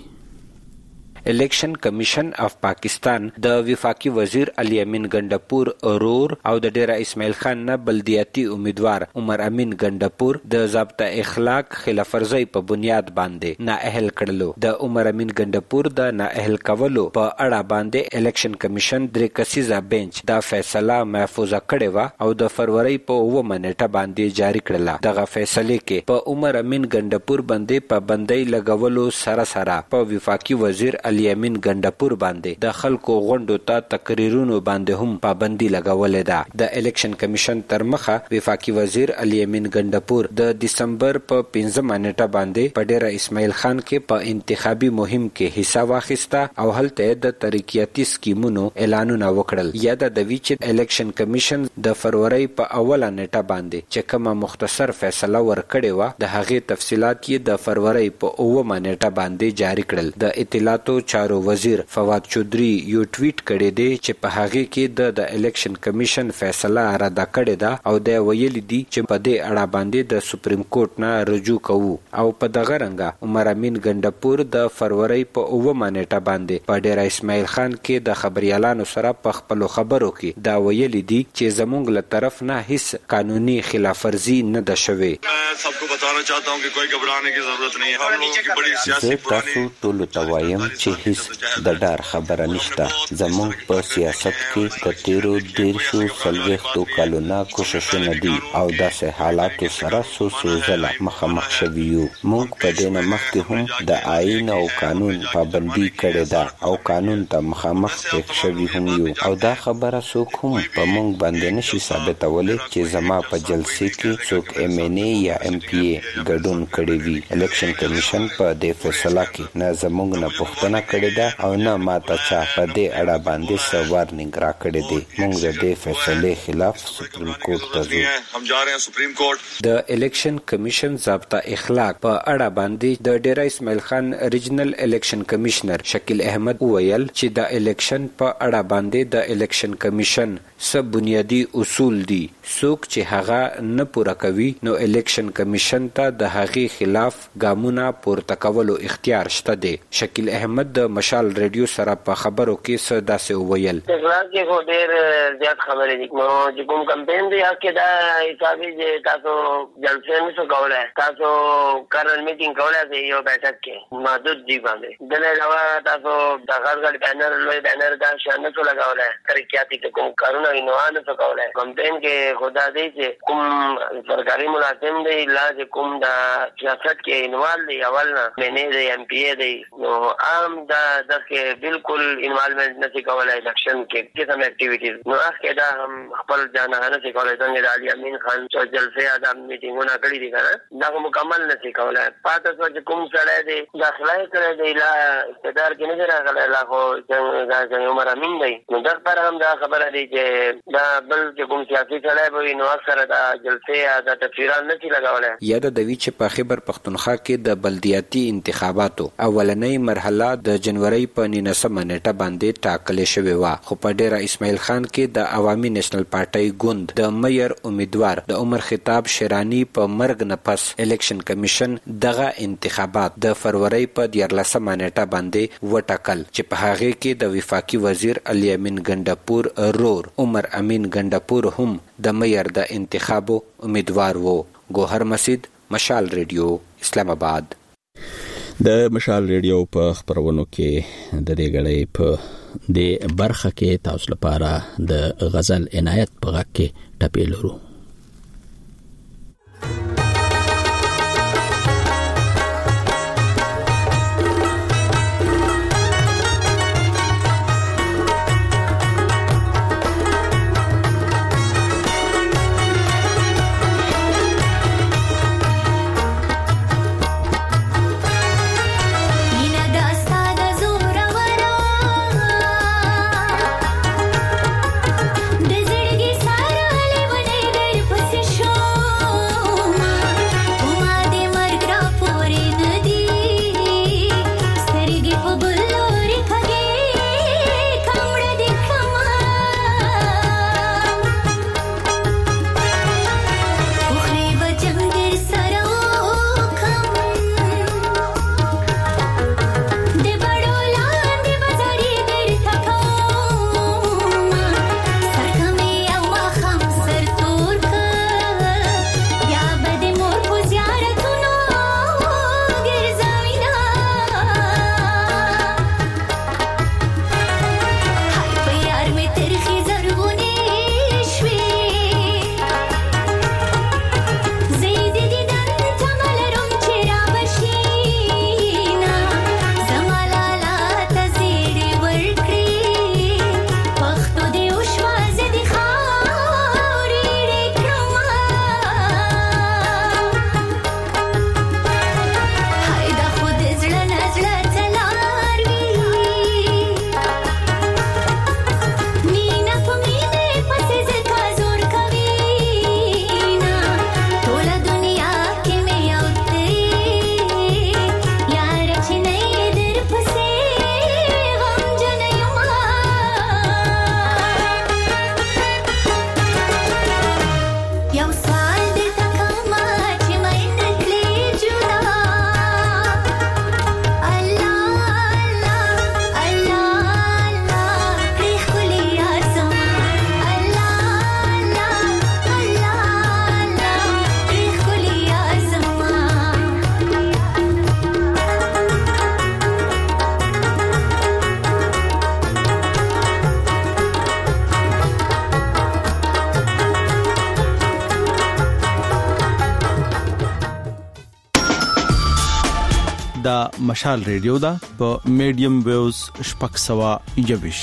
الیکشن کمیشن اف پاکستان د وفاقي وزیر علي امین ګنداپور ورور او د ډیره اسماعیل خان نه بلدیاتي امیدوار عمر امین ګنداپور د ضابطه اخلاق خلاف ورزي په بنیاد باندې نااهل کړلو. د عمر امین ګنداپور د نااهل کولو په اړه باندې الیکشن کمیشن درې کسیزه بنچ دا فیصله محفوظه کړې و او د فروری په 9 منېټه باندې جاری کړله. دغه فیصله کې په عمر امین ګنداپور باندې پابندۍ لګولو سره سره په وفاقي وزیر علي امین ګنداپور باندې د خلکو غونډو ته تقریرونو باندې هم پابندي لګولې ده. د الیکشن کمیشن تر مخه وفاقي وزیر علي امین ګنداپور د دسمبر په 15 منېټه باندې په ډیره اسماعیل خان کې په انتخابي مهم کې حصہ واخیسته او هلته د ترقیاتي سکیمونو اعلانونه وکړل. یا د ویچ الیکشن کمیشن د فروری په اوله نیټه باندې چې کومه مختصر فیصله ورکړې و د هغې تفصيلات یې د فروری په 9 منېټه باندې جاری کړل. د اطلاعاتو چارو وزیر فواد چودري یو ټویټ کړی دی چې په هغه کې د الیکشن کمیشن فیصله رد کړې ده او د ویل دي چې په دې اړه باندې د سپریم کورټ نه رجوع کوو. او په دغه رنګه عمر امین ګنداپور د فروری په 9 منېټه باندې په ډیره اسماعیل خان کې د خبريالانو سره په خپل خبرو کې دا ویل دي چې زموږ له طرف نه هیڅ قانوني خلاف ورزي نه ده شوې. सबको बताना चाहता हूं कि कोई घबराने की जरूरत नहीं है. हम लोगों की बड़ी सियासी पुरानी ټول ته وایم چې چې هیڅ د ډار خبره نشته. زموږ په سیاست کې د تیرو 40 کلونو کوششونه دي او داسې حالاتو سره څو ځله مخامخ شوي یو. موږ په دې نه مخکې هم د آئین او قانون پابندي کړې ده او قانون ته مخامخ پېښ شوي هم یو او دا خبره څوک هم په موږ باندې نشي ثابتولی چې زما په جلسې کې څوک MNA یا MPA ګډون کړی وي. الیکشن کمیشن په دې فیصله کې نه زموږ نه پوښتنه کړې ده او نه ماته چا په دې اړه باندې څه وارنینګ راکړی دی. موږ د دې فیصلې خلاف سپریم کورټ ته ځو. هم جا رہے ہیں سپریم کورٹ. د الیکشن کمیشن ضابطه اخلاق په اړه باندې د ډیرا اسماعیل خان ریجنل الیکشن کمشنر شکیل احمد وویل چې د الیکشن په اړه باندې د الیکشن کمیشن څه بنیادی اصول دي. څوک چې هغه نه پوره کوي نو الیکشن کمیشن ته د هغې خلاف ګامونه پورته کولو اختیار شته دی. شکیل احمد د مشال ریډیو سره په خبرو کې څه داسې وویل. اخلاق کې خو ډېر زیات خبرې دي. نو چې کوم کمپین دی هغه کې دا حساب دی چې تاسو جلسې نشو کولی، تاسو کرنل میټینګ کولی شئ یو بیٹک کې محدود دی باندې. دل علاوه تاسو د غټ غټ بینر لوی بینر دا شان نشو لګولی. ترقیاتي کې کوم کارونه وي نو هغه نشو کولی. کمپین کې خدا دی چې کوم سرکاري ملازم دی لا چې کوم د سیاست کې انوال دی اول نه MNA دی MPA دی نو عام دا دغه بالکل انوالومنت نشي کولی الیکشن کې کوم اکټیویټیز نو هغه دا هم خپل ځان نه نشي کولی. څنګه د علي امین خان چې جلسه ادم میټینګونه کړی دي کنه دا مکمل نشي کولی. پاتې چې کوم سره دی داخله کړی دی لا اقتدار کې نه راغلی لا خو څنګه عمر امین دی نو دا پر هم دا خبره دی چې دا بل چې کوم سیاسي سره به نو اکثر دا جلسه دا تفسیران نشي لګولای. یاد د وی چې په خیبر پختونخوا کې د بلدیاتي انتخاباتو اولنۍ مرحله د جنوري په 19 نیټه باندې ټاکلې شوې و خو په ډیرا اسماعیل خان کې د عوامي نېشنل پارټي ګوند د مېیر امیدوار د عمر خطاب شیرانی په مرګ نه پس الیکشن کمیشن دغه انتخابات د فروری په 14 نیټه باندې وټاکل چې په هغه کې د وفاقي وزیر علي امین ګندپور رور عمر امین ګندپور هم د مېیر د انتخابو امیدوار وو. ګوهر مسجد، مشال ریډیو، اسلام آباد. د مشال ریډیو په خبرونو کې د دې غړې په د برخه کې تاسو لپاره د غزل عنایت په غږ کې ټپې لرو. Dizirgi sara le bane de دا مشال ریډیو دا په میډیم ویوز شپږ سوا یوش.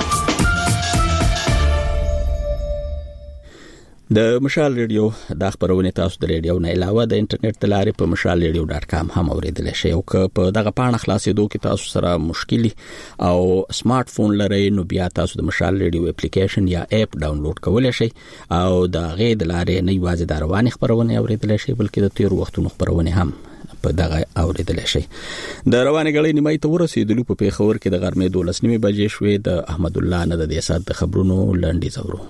د مشال ریډیو د خبرونه تاسو د ریډیو نه علاوه د انټرنیټ د لارې په mashalradio.com هم اوریدلی شئ. او که په دغه پاڼه خلاصېدو کې تاسو سره مشکل او سمارټ فون لرئ نو بیا تاسو د مشال ریډیو اپلیکیشن یا اپ ډاونلوډ کولی شئ او د هغې د لارې نه یوازې د روانې خبرونه اوریدلی شئ بلکې د تیرو وختونو خبرونه هم په دغه اوریدلی شئ. د روانې غړې نیمای ته ورسېدلو په پیښور کې د غرمې 12 بجې شوې. د احمد الله نه د سات د خبرونو لنډیز اورو.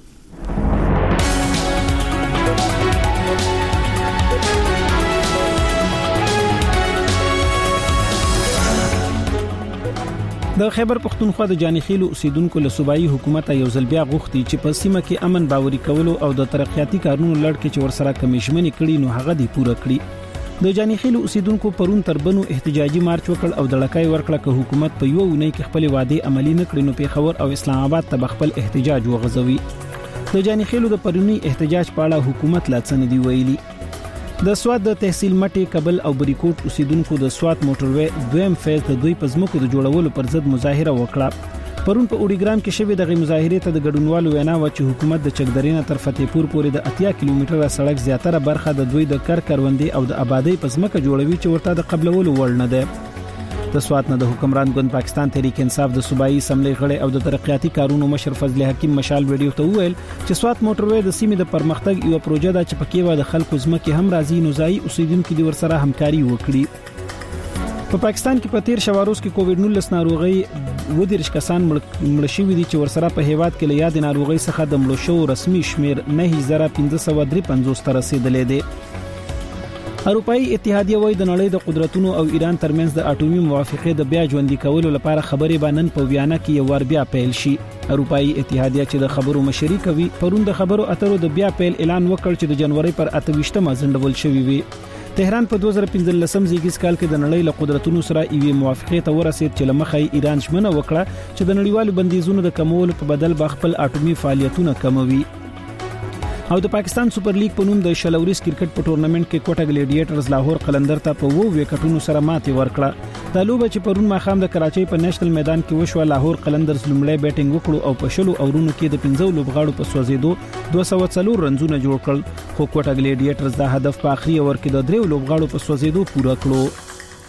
د خیبر پختونخوا د جانخیل اوسیدونکو له صوبایي حکومت یو ځل بیا غوښتي چې په سیمه کې امن باوري کولو او د ترقیاتي کارونو لړ کې چې ورسره کمیشمنې کړي نو هغه دی پوره کړي. د جانخیل اوسیدونکو پرون تربنو احتجاجي مارچ وکړ او د لکای ورکړه که حکومت په یو ونې کې خپل وعده عملی نه کړي نو پیښور او اسلام آباد ته خپل احتجاج وغځوي. د جانخیل د پرونی احتجاج په اړه حکومت لا څه نه دی ویلي. د سواد د تحصیل مټي کابل او بریکوټ اوسیدونکو د سواد موټروي دویم فیز د دوی پزمکو د جوړولو پر ضد مظاهره وکړه. پرون په اوډیګرام کې شوې دغه مظاهره ته د ګډونوالو وینا و چې حکومت د چکدرینه تر فتح پور پورې د 80 کیلومتره سړک زیاتره برخه د دوی د کروندې او د آبادی پزمکه جوړوي چې ورته د قبلولو وړ نه ده. د سواد نه د حکمران ګوند پاکستان تحریک انصاف د صوبایي اسمبلی غړي او د ترقیاتي کارونو مشر فضل حکیم مشال ویډیو ته ویل چې سواد موټروي د سیمې د پرمختګ یو پروژه ده چې پکې و د خلکو ځمکې هم راځي نو ځای اوسیدونکو د ورسره همکاري وکړي. په پاکستان کې په تیر شواروز کې کووډ 19 ناروغي ودیرش کسان مړ شوي دي چې ورسره په هیواد کې له یاد ناروغي څخه د مړو شو رسمي شمیر 9553 ته رسیدلی دی. اروپאי اتحادیه وای د نړۍ د قدرتونو او ایران ترمنځ د اټومي موافقې د بیا ژوندۍ کولو لپاره خبرې باندې په ویانا کې یو ور بیا پیل شي. اروپאי اتحادیه چې د خبرو مشري کوي پرون د خبرو اترو د بیا پیل اعلان وکړ چې د جنوري پر 28مه ځنډول شوی وي. تهران په 2015 زیږیز کال کې د نړۍ له قدرتونو سره ایوي موافقې ته ورسید چې لمخې ایران ژمنه وکړه چې د نړیوالو بندیزونو د کمولو په بدل به خپل اټومي فعالیتونه کموي. او د پاکستان سپر لیګ په نوم د شلوريس کرکټ په ټورنمنت کې کوټه ګلیډیټرز لاهور قلندر ته په 2 وکټونو سره ماتې ورکړه. د لوبه چې پرون ماخام د کراچۍ په نېشنل میدان کې وشو لاهور قلندرز لومړی بیټینګ وکړو او په شلو اورونو کې د 15 لوبغاړو په سوځیدو 204 رنزونه جوړ کړل خو کوټه ګلیډیټرز د هدف په اخري اور کې د 3 لوبغاړو په سوځیدو پوره کړو.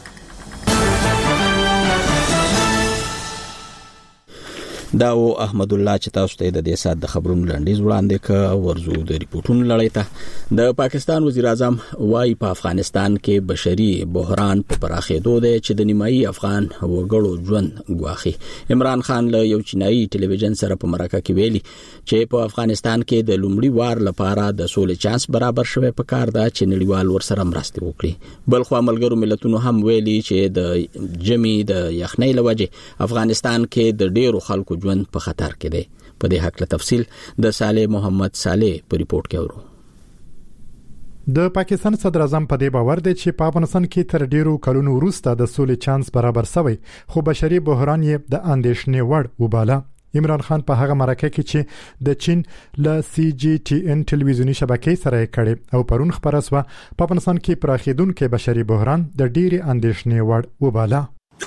دا او احمد الله چې تاسو ته د دې سات د خبرونو لنډیز وړاندې ک ورزو د ریپورتونو لړۍ ته. د پاکستان وزیر اعظم وايي په افغانستان کې بشري بحران په پراخېدو دی چې د نیمایي افغان وګړو ژوند ګواخي. عمران خان له یو چینایي ټلویزیون سره په مرکه کې ویلي چې په افغانستان کې د لومړي وار لپاره د سولې چانس برابر شوی په کار ده چې نړیوال ورسره مرسته وکړي. بلخو ملګرو ملتونو هم ویلي چې د جمی د یخنۍ لوجه افغانستان کې د ډیرو خلکو ژوند په خطر کې دی. په دې حق له تفصیل د صالح محمد صالح په ریپورت کې اورو. د پاکستان صدر اعظم په دې باور دی چې په افغانستان کې تر ډیرو کلونو وروسته د سولې چانس برابر شوی خو بشري بحران یې د اندېښنې وړ وباله. عمران خان په هغه مرکه کې چې د چین ل سی جی ټي ان ټلویزیونی شبکې سره کړي او پرون خبره شوه په افغانستان کې پراخېدونکو بشري بحران د ډیرې اندېښنې وړ وباله.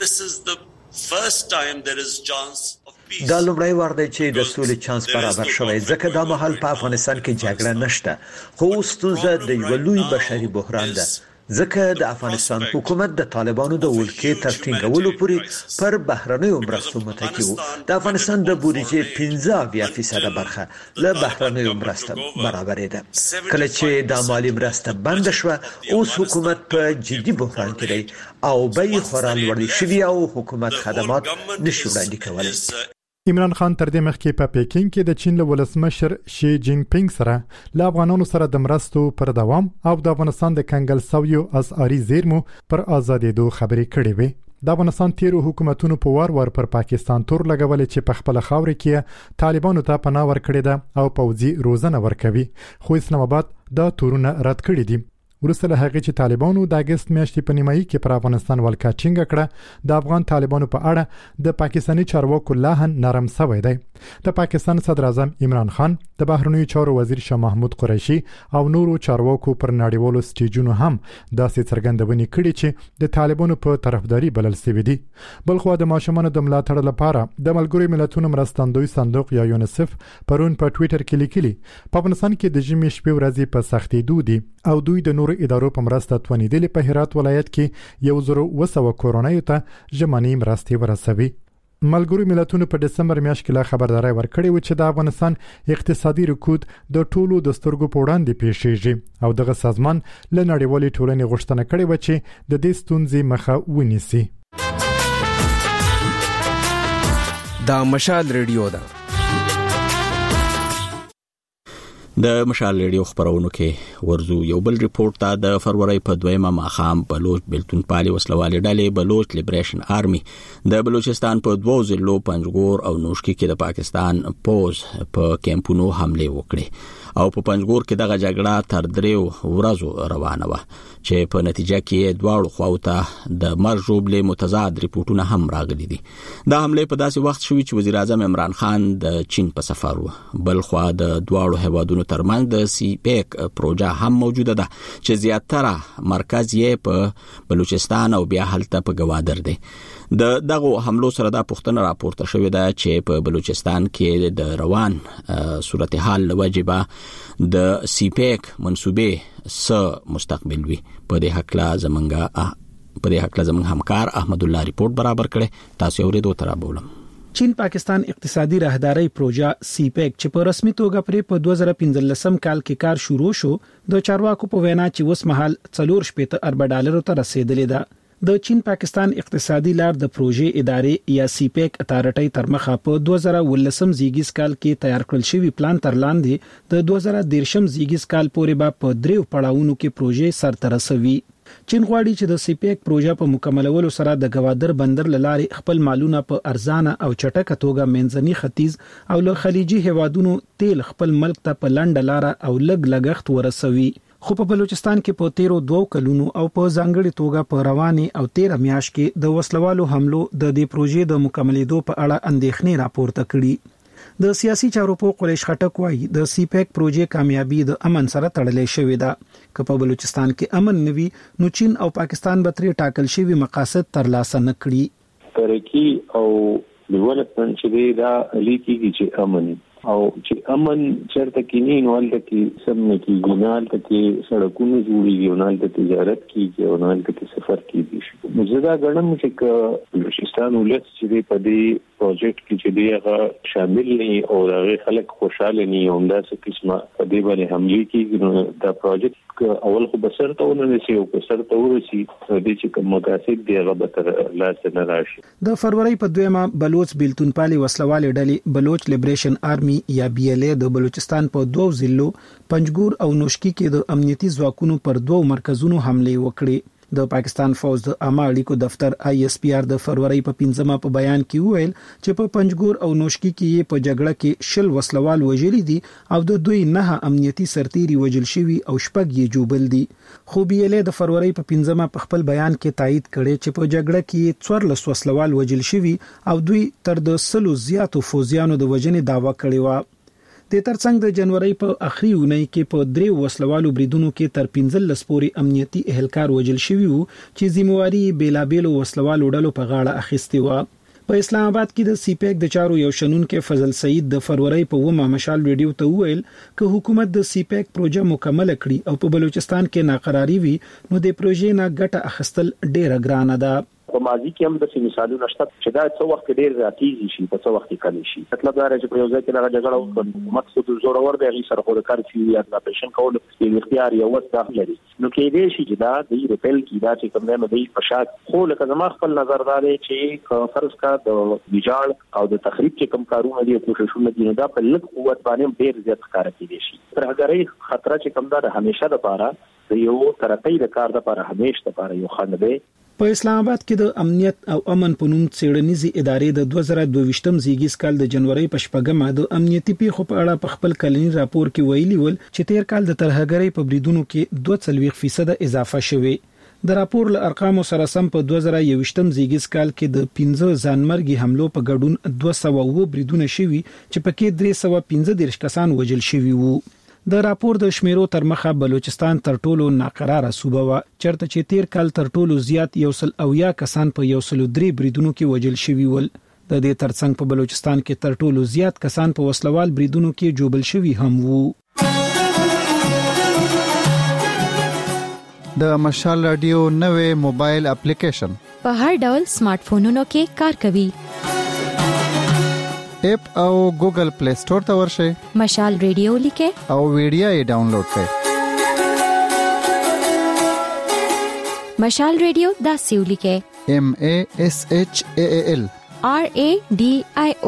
دا لومړی وار دی چې د سولې چانس برابر شوی ځکه دا مهال په افغانستان کې جګړه نشته خو ستونزه د یو لوی بشري بحران ده ځکه د افغانستان حکومت د طالبانو د ولکې تر ټینګولو پورې پر بهرنیو مرستو متکی وو. د افغانستان د بودیجې 15% برخه له بهرنیو مرستو برابرې ده. کله چې د مالی مرسته بند شوه اوس حکومت په جدي بحران کې دی او بیې خورا لوړې شوي او حکومت خدمات نشي وړاندې کولی. عمران خان تر دې مخکې په پیکینګ کې د چین له ولسمشر شي جین پینګ سره له افغانانو سره د مرستو پر دوام او د افغانستان د کنګل سویو اسعاري زیرمو پر آزادېدو خبرې کړې وې. د افغانستان تیرو حکومتونو په وار پر پاکستان تور لګولې چې په خپل خاورې کې طالبانو ته پناه ورکړې ده او پوځي روزنه ورکوي خو اسلام آباد دا تورونه رد کړی دي. ورسره هغه چې طالبانو د اگست میاشتې په نیمایي کې پر افغانستان ولکه ټینګ کړه د افغان طالبانو په اړه د پاکستاني چارواکو لاهن نرم شوی دی. د پاکستان صدر اعظم عمران خان، د بهرنیو چارو وزیر شاه محمود قریشي او نورو چارواکو پر نړیوالو سټیجونو هم داسې څرګندونې کړې چې د طالبانو په طرفداري بلل شوی دي. بلخو د ماشومانو د ملاتړ لپاره د ملګرو ملتونو مرستندوی صندوق یا یونیسف پرون په ټوئیټر کې لیکلي په افغانستان کې د ژمي شپې ورځې په سختي دودي او دوی د نورو ادارو په مرسته تونیدل په هرات ولایت کې 1200 کورونایو ته ژمنی مرستې ورسوي. ملګرو ملتونو په دسمبر میاشت کې لا خبرداري ورکړې و چې د افغانستان اقتصادي رکود د ټولو د سترګو په وړاندې پیښیږي او دغه سازمان له نړیوالې ټولنې غوښتنه کړې و چې د دې ستونزې مخه ونیسي. دا مشال ریډیو ده. د مشال ریډیو خبرونو کې ورزو یو بل ریپورت ته د فروری په 2 ماخام بلوچ بلتون پالي وسلوالي ډلې بلوچ لیبریشن آرمي د بلوچستان په 2 ضلعو پنجګور او نوشکی کې د پاکستان پوز په کیمپونو حمله وکړه او په پنجګور کې دغه جګړه تر 3 ورځو روانه و چې په نتیجه کې دواړو خواو ته د مرجوبلې متضاد ریپورتونه هم راغلي دي. دا حمله په داسې وخت شوې چې وزیر اعظم عمران خان د چین په سفر و. بل خو د دواړو هیوادونو ترمنځ د سی پیک پروژه هم موجوده ده چې زیاتره مرکز یې په بلوچستان او بیا هلته په گوادر دی. دغه حملو سره د پښتنه راپورته شوې ده چې په بلوچستان کې د روان صورتحال لوجبه د سی پیک منسوبه مستقبل وي. په دې حق زمونږ همکار احمد الله ریپورت برابر کړي. تاسو اوریدو تر بولم. چین پاکستان اقتصادي راهداري پروژه سی پیک چې په رسمي توګه پر 2015 کال کې کار شروع شو د چارواکو په وینا چې اوس مهال 4.8 ارب ډالر ته رسیدلې ده. د چین پاکستان اقتصادي لار د پروژې ادارې یا سی پیک اتارټي تر مخه په 2019 زیږیز کال کې تیار کړل شوی پلان تر لاندې د 2013 زیږیز کال پورې به په 3 پړاوونو کې پروژې سرته رسوي. چین غواړي چې د سی پیک پروژه په مکملولو سره د گوادر بندر لارې خپل مالونه په ارزانه او چټکه توګه منځني ختیځ او له خلیجي هیوادونو تیل خپل ملک ته په لنډه لار او لګښت ورسوي. خو په بلوچستان کې په 13 کلونو او په ځانګړي توګه په رواني او 13 میاشت کې د وسلوالو حملو د دې پروژې د مکملېدو په اړه اندېښنې راپورته کړي. د سیاسي چارو په قریش خټک وایي د سی پیک پروژې کامیابی د امن سره تړلې شوې ده. که په بلوچستان کې امن نوي نو چین او پاکستان به ترې ټاکل شوی مقاصد ترلاسه نکړي. ترقی او ډیولپمنٹ چې دا لیکي چې امن او چې امن چرته کې نه نوالته کې سم نه کېږي، نه الته کې سړکونه جوړېږي، نه الته تجارت کېږي او نه الته کې سفر کېږي. نو زه دا ګڼم چې بلوچستان ولس چې په دې پروجیکټ کې چې دی هغه شامل نه او هغه خلک خوشاله نه او همداسې قسمه په دې باندې حمله کېږي. نو دا پروجیکټ اول خو بسر ته ونه شي او بسر ته ورسي د چې کوم مقاصد دی هغه به تر لاس نه راشي. د فروری په 2 بلوچ بلتون پالي وسلوال ډلې بلوچ لیبریشن آرمي یا بی ال ای د بلوچستان په 2 ضلعو پنجګور او نوشکی کې د امنیتي ځواکونو پر 2 مرکزونو حمله وکړې. د پاکستان فوج د عامه اړیکو دفتر آی اس پی آر د فروری په 15 په بیان کې ویل چې په پنجګور او نوشکی کې په جګړه کې شل وسلوال وژل دي او د دوی 9 امنیتي سرتیري وژل شوي او شپږ یې جوبل دي. خو بی ال ای د فروری په 15 په خپل بیان کې تایید کړي چې په جګړه کې 14 وسلوال وژل شوي او دوی تر د 100 زیاتو فوجیانو د وژنې داوا کړې و. د ترڅنګ د جنوري په اخري اونۍ کې په 3 وسلوالو بریدونو کې تر 15 پورې امنیتي اهلکار وژل شوي وو چې ذمہواری بیلابېلو وسلوالو ډلو په غاړه اخیستې و. په اسلام آباد کې د سی پیک د چارو یو شنن کې فضل سعید د فروری په 9 مشال ریډیو ته ویل چې حکومت د سی پیک پروژه مکمل کړي او په بلوچستان کې ناقراری وي نو د پروژې نه ګټه اخیستل ډیره ګرانه ده. په ماضي کې هم د مثالونو شته چې دا څو وخت ډیر راتیږي شي په څو وخت کې کلی شي. مطلب دا چې په یو ځای کې دا جګړه وکړي حکومت خو زورور دی سره خو د کار فی یا د اپریشن کول د اختیار یو وسه لري. نو کې دې شي چې دا د ریپل کې دا چې کوم نه دی په شات خو لکه زما خپل نظر دا دی چې فرض کا د ویجاړ او د تخریب چې کوم کارونه دي کوششونه دي دا په لږ قوت باندې ډیر زیات ښکار کېږي شي. پر هغه خطر چې کوم دا همیشه د پاره د یو ترقی د کار د لپاره همیشه د لپاره یو خنډ دی. په اسلام آباد کې د امنیت او امن په نوم څېړنیزې ادارې د 2022م زیږیز کال د جنوري په شپږمه د امنیتي پیښو په اړه په خپل کلنی راپور کې ویلي ول چې تیر کال د ترهګرۍ په بریدونو کې 2.4% اضافه شوه. د راپور له ارقامو سره سم په 2021م زیږیز کال کې د 15 ځانمرګي حملو په ګډون 200 بریدونه شوي چې پکې 315 کسان وژل شوي وو. د راپور د شمیرو تر مخه بلوچستان تر ټولو ناقراره صوبه و، چرته چې تیر کال تر ټولو زیات 100 کسان په 103 بریدونو کې وژل شوي ول. د دې ترڅنګ په بلوچستان کې تر ټولو زیات کسان په وسلوال بریدونو کې جوبل شوي هم وو. د مشال رادیو نوې موبایل اپلیکیشن په هر ډول سمارټ فونونو کې کار کوي. اپ او ګوګل پلی سٹور ته ورشئ، مشال ریډیو لیکه او ویډیو یې ډاونلوډ کړئ. مشال ریډیو دا سیو لیکه MASHAAL RADIO.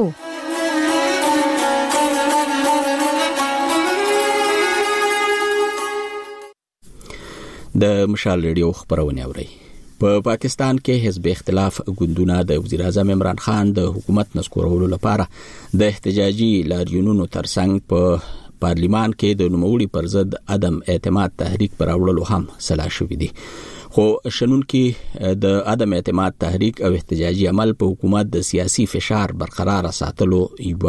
د مشال ریډیو خبرونه اوري. په پاکستان کې حزب اختلاف ګوندونه د وزیر اعظم عمران خان د حکومت نسکورولو لپاره د احتجاجي لاریونونو ترڅنګ په پارلیمان کې د نوموړي پر ضد عدم اعتماد تحریک پر اورلو هم سلا شوې دي. خو شنونکو د عدم اعتماد تحریک او احتجاجي عمل په حکومت د سیاسي فشار برقرار ساتلو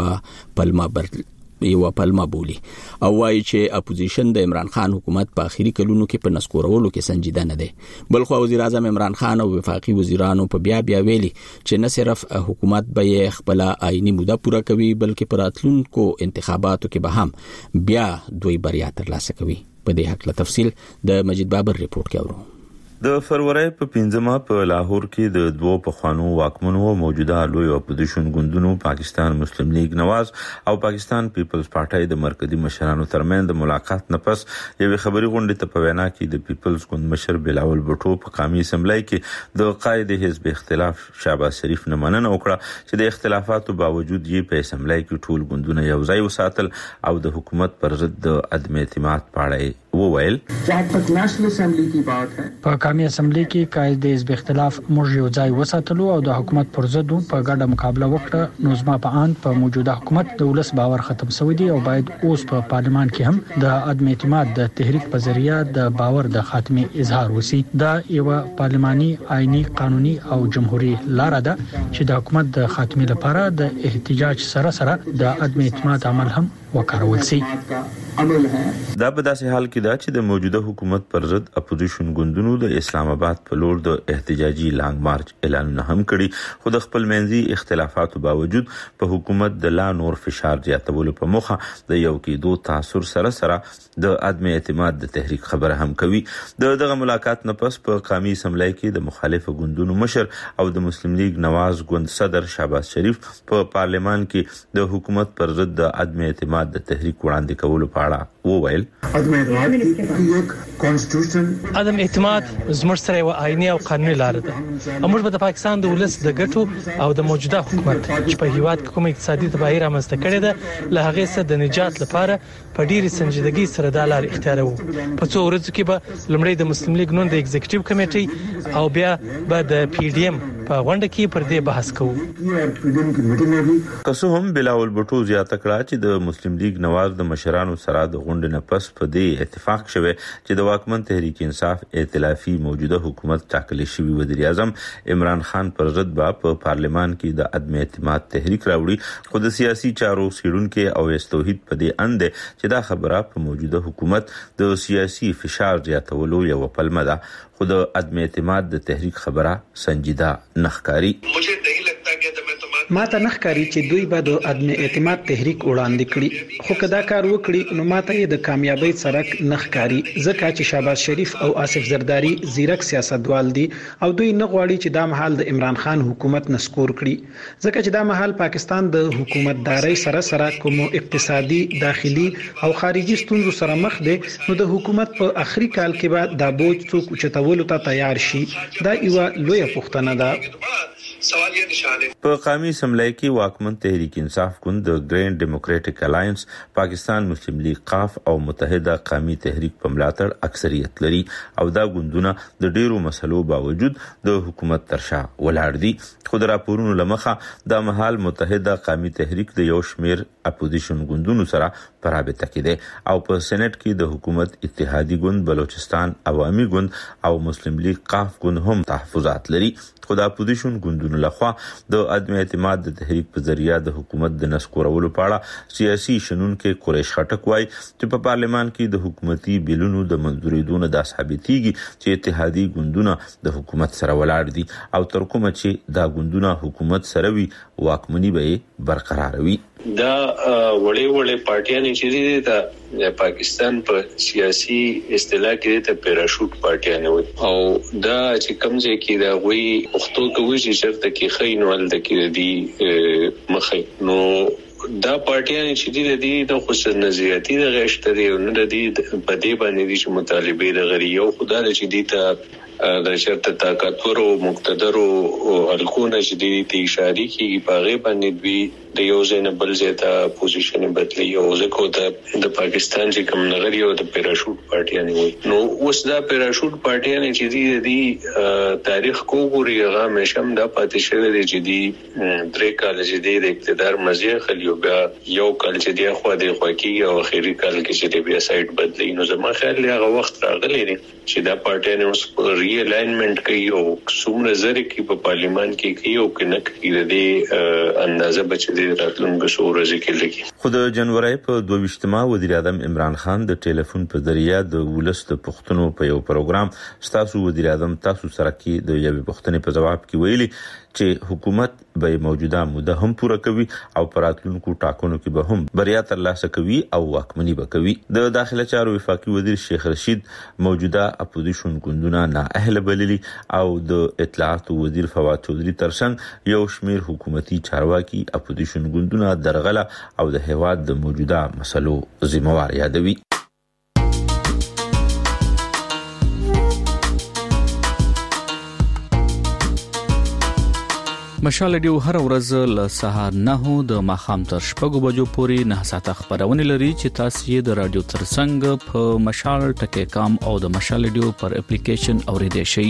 یو پلمه بولی او وايي چې اپوزیشن د عمران خان حکومت په اخیری کلونو کې په نسکورولو کې سنجیده نه دی. بلخو وزیر اعظم عمران خان او وفاقي وزیرانو په بیا ویلي چې نه صرف حکومت به خپل آئینی موده پوره کوي بلکې پر راتلونکو انتخاباتو کې به هم بیا دوی بریا ترلاسه کوي. په دې حق له تفصیل د مجید بابر ریپورت کې اورو. د فروری په 15مه په لاهور کې د دوه پخوانو واکمنو موجوده لوی اپوزیشن ګوندونو پاکستان مسلم لیگ نواز او پاکستان پیپلز پارټي د مرکزی مشرانو ترمن د ملاقات نه پس یوه خبري غونډه ته په وینا کې د پیپلز ګوند مشر بلاول بټو په قومي اسمبلی کې د قائد حزب اختلاف شهباز شریف نه مننه وکړه چې د اختلافاتو باوجود یې په اسمبلی کې ټول ګوندونه یو ځای وساتل او د حکومت پر ضد د عدم اعتماد پاړی وویل. په قومي اسمبلی کې قائد حزب اختلاف موږ یو ځای وساتلو او د حکومت پر ضد په ګډه مقابله وکړه. نو زما په اند په موجوده حکومت د ولس باور ختم شوی دی او باید اوس په پارلمان کې هم د عدم اعتماد د تحریک په ذریعہ د باور د خاتمه اظهار وسی. دا یو پارلماني آئینی قانوني او جمهوریت لار ده چې د حکومت د خاتمه لپاره د احتجاج سره د عدم اعتماد عمل هم وکړول شي. دا په داسې حال کې دا چې د موجوده حکومت پر ضد اپوزیشن ګوندونو د اسلام آباد په لور د احتجاجي لانګ مارچ اعلانونه هم کړي، خو د خپل منځي اختلافاتو باوجود په حکومت د لا نور فشار زیاتولو په مخه د یو کېدو تاثر سره د عدم اعتماد د تحریک خبره هم کوي. دغه ملاقات نه پس په قومي اسمبلی کې د مخالف ګوندونو مشر او د مسلم لیگ نواز ګوند صدر شهباز شریف په پارلیمان کې د حکومت پر ضد د عدم اعتماد د تحریک وړاندې کولو په اړه وویل. عدم اعتماد زموږ سره یو آئینی او قانوني لار ده. موږ د پاکستان د ولس د ګټو او د موجوده حکومت چې په هیواد کې کوم اقتصادي تباہي رامنځته کړې ده له هغه څخه د نجات لپاره په ډیره سنجیدګۍ سره د لار اختیارو. په څو ورځو کې به لمړی د مسلم لیگ نون د ایگزیکټیو کمیټي او بیا به د PDM په غونډه کې پر دې بحث کوو. که هم بلاول بټو زیاته کړه چې د مسلم لیگ نواز د مشرانو سره د غونډې نه پس په دې اتفاق شوه چې د واکمن تحریک انصاف ائتلافي موجوده حکومت ټاکل شوی وزیر اعظم عمران خان پر ضد په پارلیمان کې د عدم اعتماد تحریک راوړي. خو د سیاسي چارو سیړونکو او توحید په دې اند چې دا خبره په موجوده حکومت د سیاسي فشار زیاتولو یو پلمه ده، خو د عدم اعتماد د تحریک خبره سنجیده نخکاری. ما ته نخکاری چې دوی به د عدم اعتماد تحریک وړاندې کړي، خو کدا کار وکړي نو ما ته د کامیابی سرک نخکاری، ځکه چې شهباز شریف او آصف زرداری زیرک سیاستوال دي او دوی نه غواړي چې دا مهال د عمران خان حکومت نسکور کړي، ځکه چې دا مهال پاکستان د حکومتداري سره کوم اقتصادي داخلي او خارجي ستونزو سره مخ دي. نو د حکومت په اخري کال کې به دا بوج څوک چتولو ته تیار شي. دا یو لوی پوښتنه ده. सवालिया निशान है। په قومي اسمبلی کې واکمن تحریک انصاف ګوند د ګرین ډیموکراټک الاینس پاکستان مسلم لیگ قاف او متحده قومي تحریک په ملاتړ اکثریت لري او دا ګوندونه د ډیرو مسلو باوجود د حکومت ترشا ولاړ دي. خو د راپورونو لمخه د مهال متحده قومي تحریک د یو شمیر اپوزیشن ګوندونو سره پرابطه کې ده او په سېنات کې د حکومت اتحادی ګوند بلوچستان عوامي ګوند او مسلم لیگ قاف ګوند هم تحفظات لري. خو د اپوزیشن ګوندونو لخوا د عدم اعتماد د تحریک په ذریعہ د حکومت د نسکورولو په اړه سیاسي شنونکو قریش خټک وایي چې په پارلمان کې د حکومتي بیلونو د منځورېدو د ثابتېږي چې اتحادی ګوندونه د حکومت سره ولاړ دي او تر کومه چې دا ګوندونه حکومت سره وي واکمني به برقرار وي. دا وړې پارټیانې چې د پاکستان په سیاسي اصطلاح کې د پیراشوټ پارټیانې وي او دا چې کمزې کې دا وی وختو کوي چې شرط کې خینول د کې دی مخې نو دا پارټیانې چې د خصوص نظریاتي د غشتري او نه د په دې باندې چې مطالبه د غریو خدای چې دی ته د شرط طاقتور او مقتدر او الکونه چې دی اشاره کوي په غیب باندې دوی د یو ځای بل ځای ته پوزیشن بدلی او ځکه د پاکستان چې کوم نغری او د پیراشوټ پارټیانې وي نو اوس دا پیراشوټ پارټیانې چې دی تاریخ کو ګوري هغه مشم دا پاتې شوی دی چې دی درې کال چې دی د اقتدار مزه خلیو بیا یو کال چې دی خو د خوکی او اخیری کال کې چې دی بیا سایت بدلی نو زما خیال هغه وخت راغلی دی چې دا پارټیانې اوس ری الاینمنت کوي او څومره زری کې په پارلیمان کې کوي او کنه کې د اندازه بچی راتلونکو ورځې کې لګي. خو د جنوري په 22مه وزیر اعظم عمران خان د ټلیفون په ذریعہ د ولس د پښتنو په یو پروګرام ستاسو وزیر اعظم تاسو سره کې د یوې پښتنې په جواب کې ویلي چې حکومت به موجوده موده هم پوره کوي او پراتلونکو ټاکنو کې به هم بریا ترلاسه کوي او واکمني به کوي. د داخله چارو وفاقي وزیر شیخ رشید موجوده اپوزیشن ګوندونه نااهل بللي او د اطلاعات وزیر فواد چودري ترڅنګ یو شمیر حکومتي چارواکي اپوزیشن ګوندونه درغله او د هیواد د موجوده مسلو ذمہوار یادوي. مشال ریډیو هر ورځ له سهار 9 د ماخام تر 6 بجو پورې 9 ساعته خبرونه لري چې تاسو یې د رادیو ترڅنګ په مشال ټکی کام او د مشال ریډیو پر اپلیکیشن اوریدئ شئ.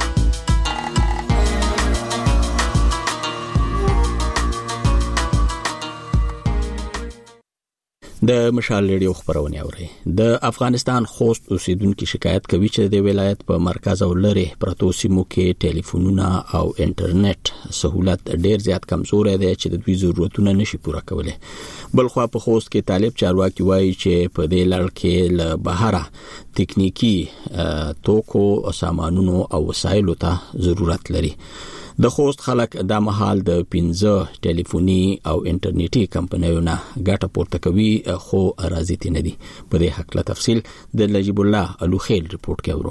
د مشال ریډیو خبرونه اوري. د افغانستان خوست اوسیدونکو شکایت کوي چې د ولایت په مرکز او لرې پرتو سیمو کې ټلیفونونه او انټرنیټ سہولت ډیر زیات کمزوري دي چې د دوی ضرورتونه نشي پوره کولای. بلخو په خوست کې طالب چارواکي وایي چې په دې لړ کې له بهره تکنیکی توکو او سامانونو او وسایلو ته ضرورت لري. د خوست خلک د مهال د 15 ټلیفوني او انټرنیټي کمپنیونو ګټه پورته کوي خو راضي نه دي. په دې حق له تفصیل د لجیب الله الوخیل ریپورت کوي.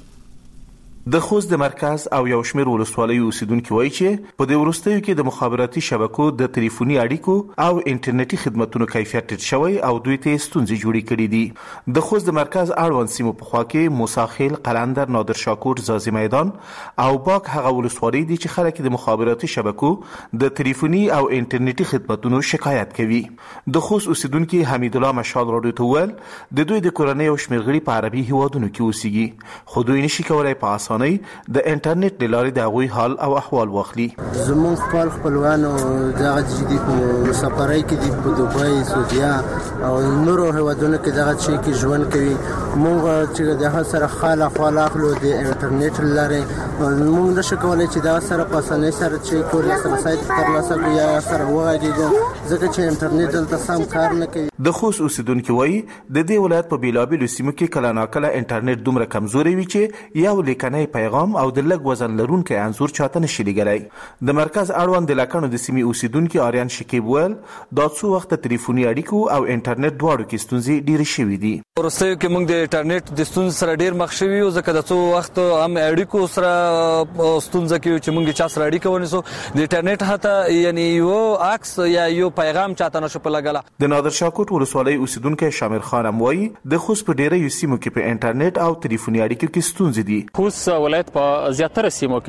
د خوست د مرکز او یو شمیر ولسوالۍ اوسیدونکو وایي چې په دې ورستیو کې د مخابراتي شبکو د ټلیفوني اړیکو او انټرنیټي خدماتونو کیفیت ټیټ شوی او دوی ته ستونزې جوړې کړې دي. د خوست د مرکز اړوند سیمو په خوا کې موساخیل، قلندر، نادر شاکور، زازی میدان او باک هغه ولسوالۍ دي چې خلک د مخابراتي شبکو د ټلیفوني او انټرنیټي خدماتونو شکایت کوي. د خوست اوسیدونکو حمید الله مشال راډیو ته ویل د دوی د کورنۍ او شمیر غړي په عربي هیوادونو کې اوسېږي خو دوی نشي کولای په اسانۍ د انټرنیټ د لارې د غوي حال او احوال واخلي. زمون خپلوانو دغه جدي په سفرای کې د دوبۍ، سعودیا او نورو هیوادونو کې دغه شي کې ژوند کوي. موږ چې دغه سره خال اخلو د انټرنیټ لارې موږ نشو کولای چې دا سره په اسانۍ سره چې کولای سره سایت ترلاسه کړو یا سره وایي ځکه چې انټرنیټ دلته سم کار نه کوي. د خوست اوسیدونکو وایي د دې ولایت په بیلابیلو سیمو کې کله ناکله انټرنیټ دومره کمزوري وي چې یو لیکنی پیغام او د لږ وزن لرونکي انزور چاته نشي لګلای. د مرکز اړوند د لکانو د سیمې اوسیدونکو آریان شکیب ویل دا څو وخت ټلیفوني اړیکو او انټرنیټ دواړو کې ستونزې ډېرې شوې دي. ورسته کې موږ د انټرنیټ د ستونزې سره ډېر مخ شوي یو ځکه د څو وخت هم اړیکو سره ستونزه کې چې موږ چا سره اړیکه ونیسو د انټرنیټ هته یعنی یو عکس یا یو پیغام چاته نشو په لګلا. د نادر شاکوټ ولسوالۍ اوسیدونکو شامر خان هم وایي د خوست په ډېرې سیمو کې په انټرنیټ او ټلیفوني اړیکو کې ستونزې دي. خوست ولایت په زیاتره سیمو کې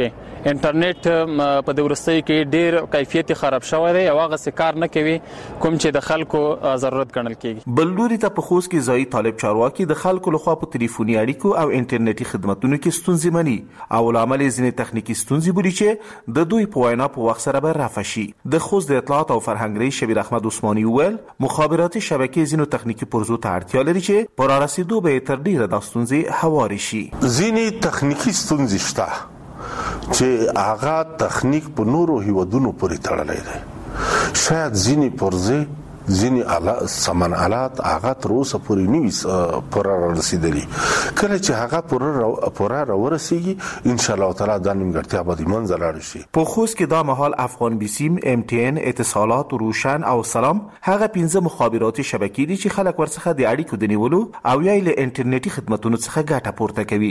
انټرنیټ په د ورستۍ کې ډیر کیفیت خراب شوی دی او هغه څه کار نه کوي کوم چې د خلکو ضرورت ګڼل کیږي. بل لوري ته په خوست کې ځای طالب چارواکي د خلکو لخوا په ټلیفوني اړیکو او انټرنیټي خدماتونو کې ستونزې مني او لامل یې ځینې تخنیکی ستونزې بولي چې د دوی په وینا په وخت سره به رفع شي. د خوست د اطلاعات او فرهنګ رئیس شبیر احمد عثماني وویل مخابراتي شبکې ځینو تخنیکی پرزو ته اړتیا لري چې پر رسیدو به تر ډیره د ستونزې هواري شي. ځینې تخنیکی ستونزې شته چې هغه تخنیک په نورو هیوادونو پورې تړلی دی. شاید ځینې پرزې ځینې سامان آلات هغه تر اوسه پورې نه پوره رسیدلي. کله چې هغه پوره راورسیږي ان شاء الله تعالی دا نیمګړتیا به د منځه لاړه شي. په خوست کې دا مهال افغان بیسیم، MTN، اتصالات، روشن او سلام هغه 15 مخابراتي شبکې دي چې خلک ورڅخه د اړیکو د نیولو او یا له انټرنیټي خدماتونو څخه ګټه پورته کوي.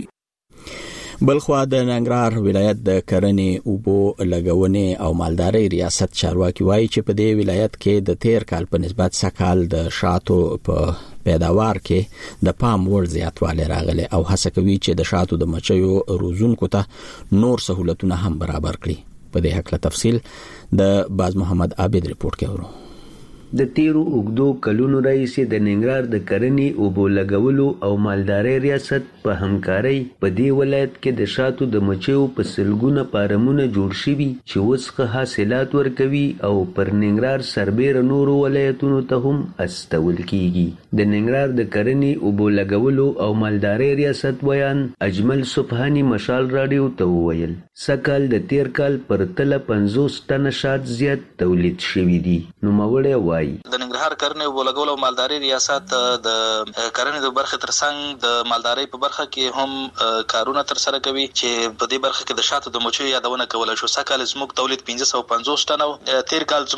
بلخوا د ننګرهار ولایت د کرنې، اوبو، لګونې او مالدارۍ ریاست چارواکي وایي چې په دې ولایت کې د تیر کال په نسبت سکهال د شاتو په پیداوار کې د پام وړ زیاتوالی راغلی او هڅه کوي چې د شاتو د مچیو روزونکو ته نور سہولتونه هم برابر کړي. په دې هکله تفصیل د باز محمد عابد رپورت کې ورو. د تیرو اوږدو کلونو راهیسې د ننګرهار د کرنې، اوبو لګولو او مالدارۍ ریاست په همکارۍ په دې ولایت کې د شاتو د مچیو په سلګونه فارمونه جوړ شوي چې اوس ښه حاصلات ورکوي او پر ننګرهار سربیره نورو ولایتونو ته هم استول کیږي. د ننګرهار د کرنې، اوبو لګولو او مالدارۍ ریاست ویان اجمل سبحانی مشال راډیو ته وویل سکهال د تیر کال پر تله 50 ټنه شات زیات تولید شوي دي. نوموړی وایي د ننګرهار کرنې، اوبو لګولو او مالدارۍ ریاست د کرنې د برخې ترڅنګ د مالدارۍ په برخه کې هم کارونه تر سره کوي چې په دې برخه کې د شاتو د مچیو یادونه کوله شو. سکهال زموږ تولید 550 ټنه، تیر کال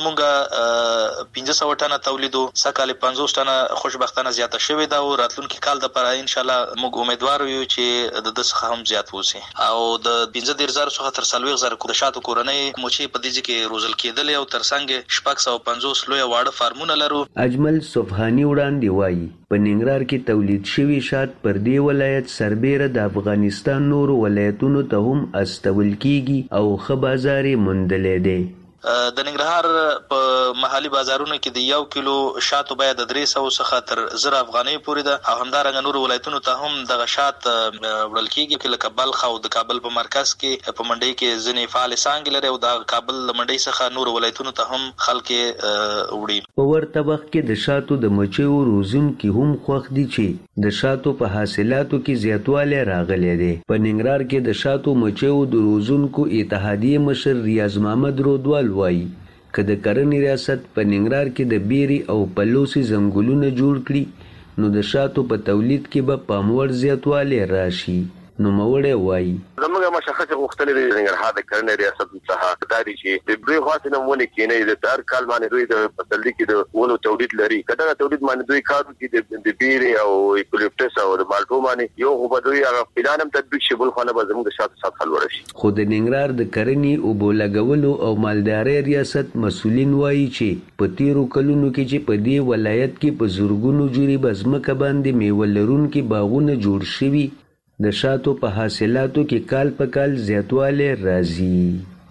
زموږ 500 ټنه تولیدو، سکهال 50 ټنه خوشبختانه زیاته شوې ده او راتلونکي کال د پر ان شاء الله موږ امیدوار یو چې د څخه هم زیات وسی او د 15000 څخه تر 40000 د شاتو کورنۍ مچي په دې کې روزل کېدل او ترڅنګ 650 لوی واړه فارمونه لرو. اجمل سبحانی وړاندې وایي په ننګرهار کې تولید شوي شات پر دې ولایت سربیره د افغانستان نورو ولایتونو ته هم استول کیږي او ښه بازار یې موندلی دی. د ننګرهار په محلي بازارونو کې د 1 کیلو شاتو باید 300 څخه تر 1000 افغانۍ پورې ده او همدارنګه نور ولایتونو ته هم دغه شات وړل کیږي. لکه بلخ او د کابل په مرکز کې په منډي کې ځنې فعال څنګه لري او د کابل منډي څخه نور ولایتونو ته هم خلک وړي. په ورته وخت کې د شاتو د مچیو روزونکي هم خوښ دي چې د شاتو په حاصلاتو کې زیاتوالی راغلی دی. په ننګرهار کې د شاتو مچیو د روزونکو اتحادیې مشر ریاض محمد رودوال وایي که د کرنې ریاست په ننګرهار کې د بیري او پلوسي ځنګلونه جوړ کړي نو د شاتو په تولید کې به پاموړ زیاتوالی راشي. نوموړی وایي زموږ مشخصه غوښتنې د ننګرهار د کرنې ریاست څخه دا دي چې د دوی خاصه نمونه کېنه د هر کال باندې دوی د فصلي کې د ونو تولید لري. کله تولید باندې دوی کار کوي د بیري او ایکولیپټس او د مالټو باندې یو خو به دوی هغه پلان هم تطبیق شي بل خو نه به زموږ د شاتو ساتل ورشي. خو د ننګرهار د کرنې، اوبو لګولو او مالدارۍ ریاست مسؤلین وایي چې په تیرو کلونو کې چې په دې ولایت کې په زورګونو جوړې بزمکه باندې میوه لرونکي باغونه جوړ شوي د شاتو په حاصلاتو کې کال په کال زیاتوالی راځي.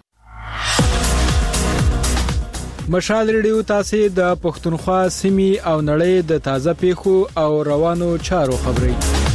مشال ریډیو تاسو د پښتونخوا سیمې او نړۍ د تازه پیښو او روانو چارو خبري.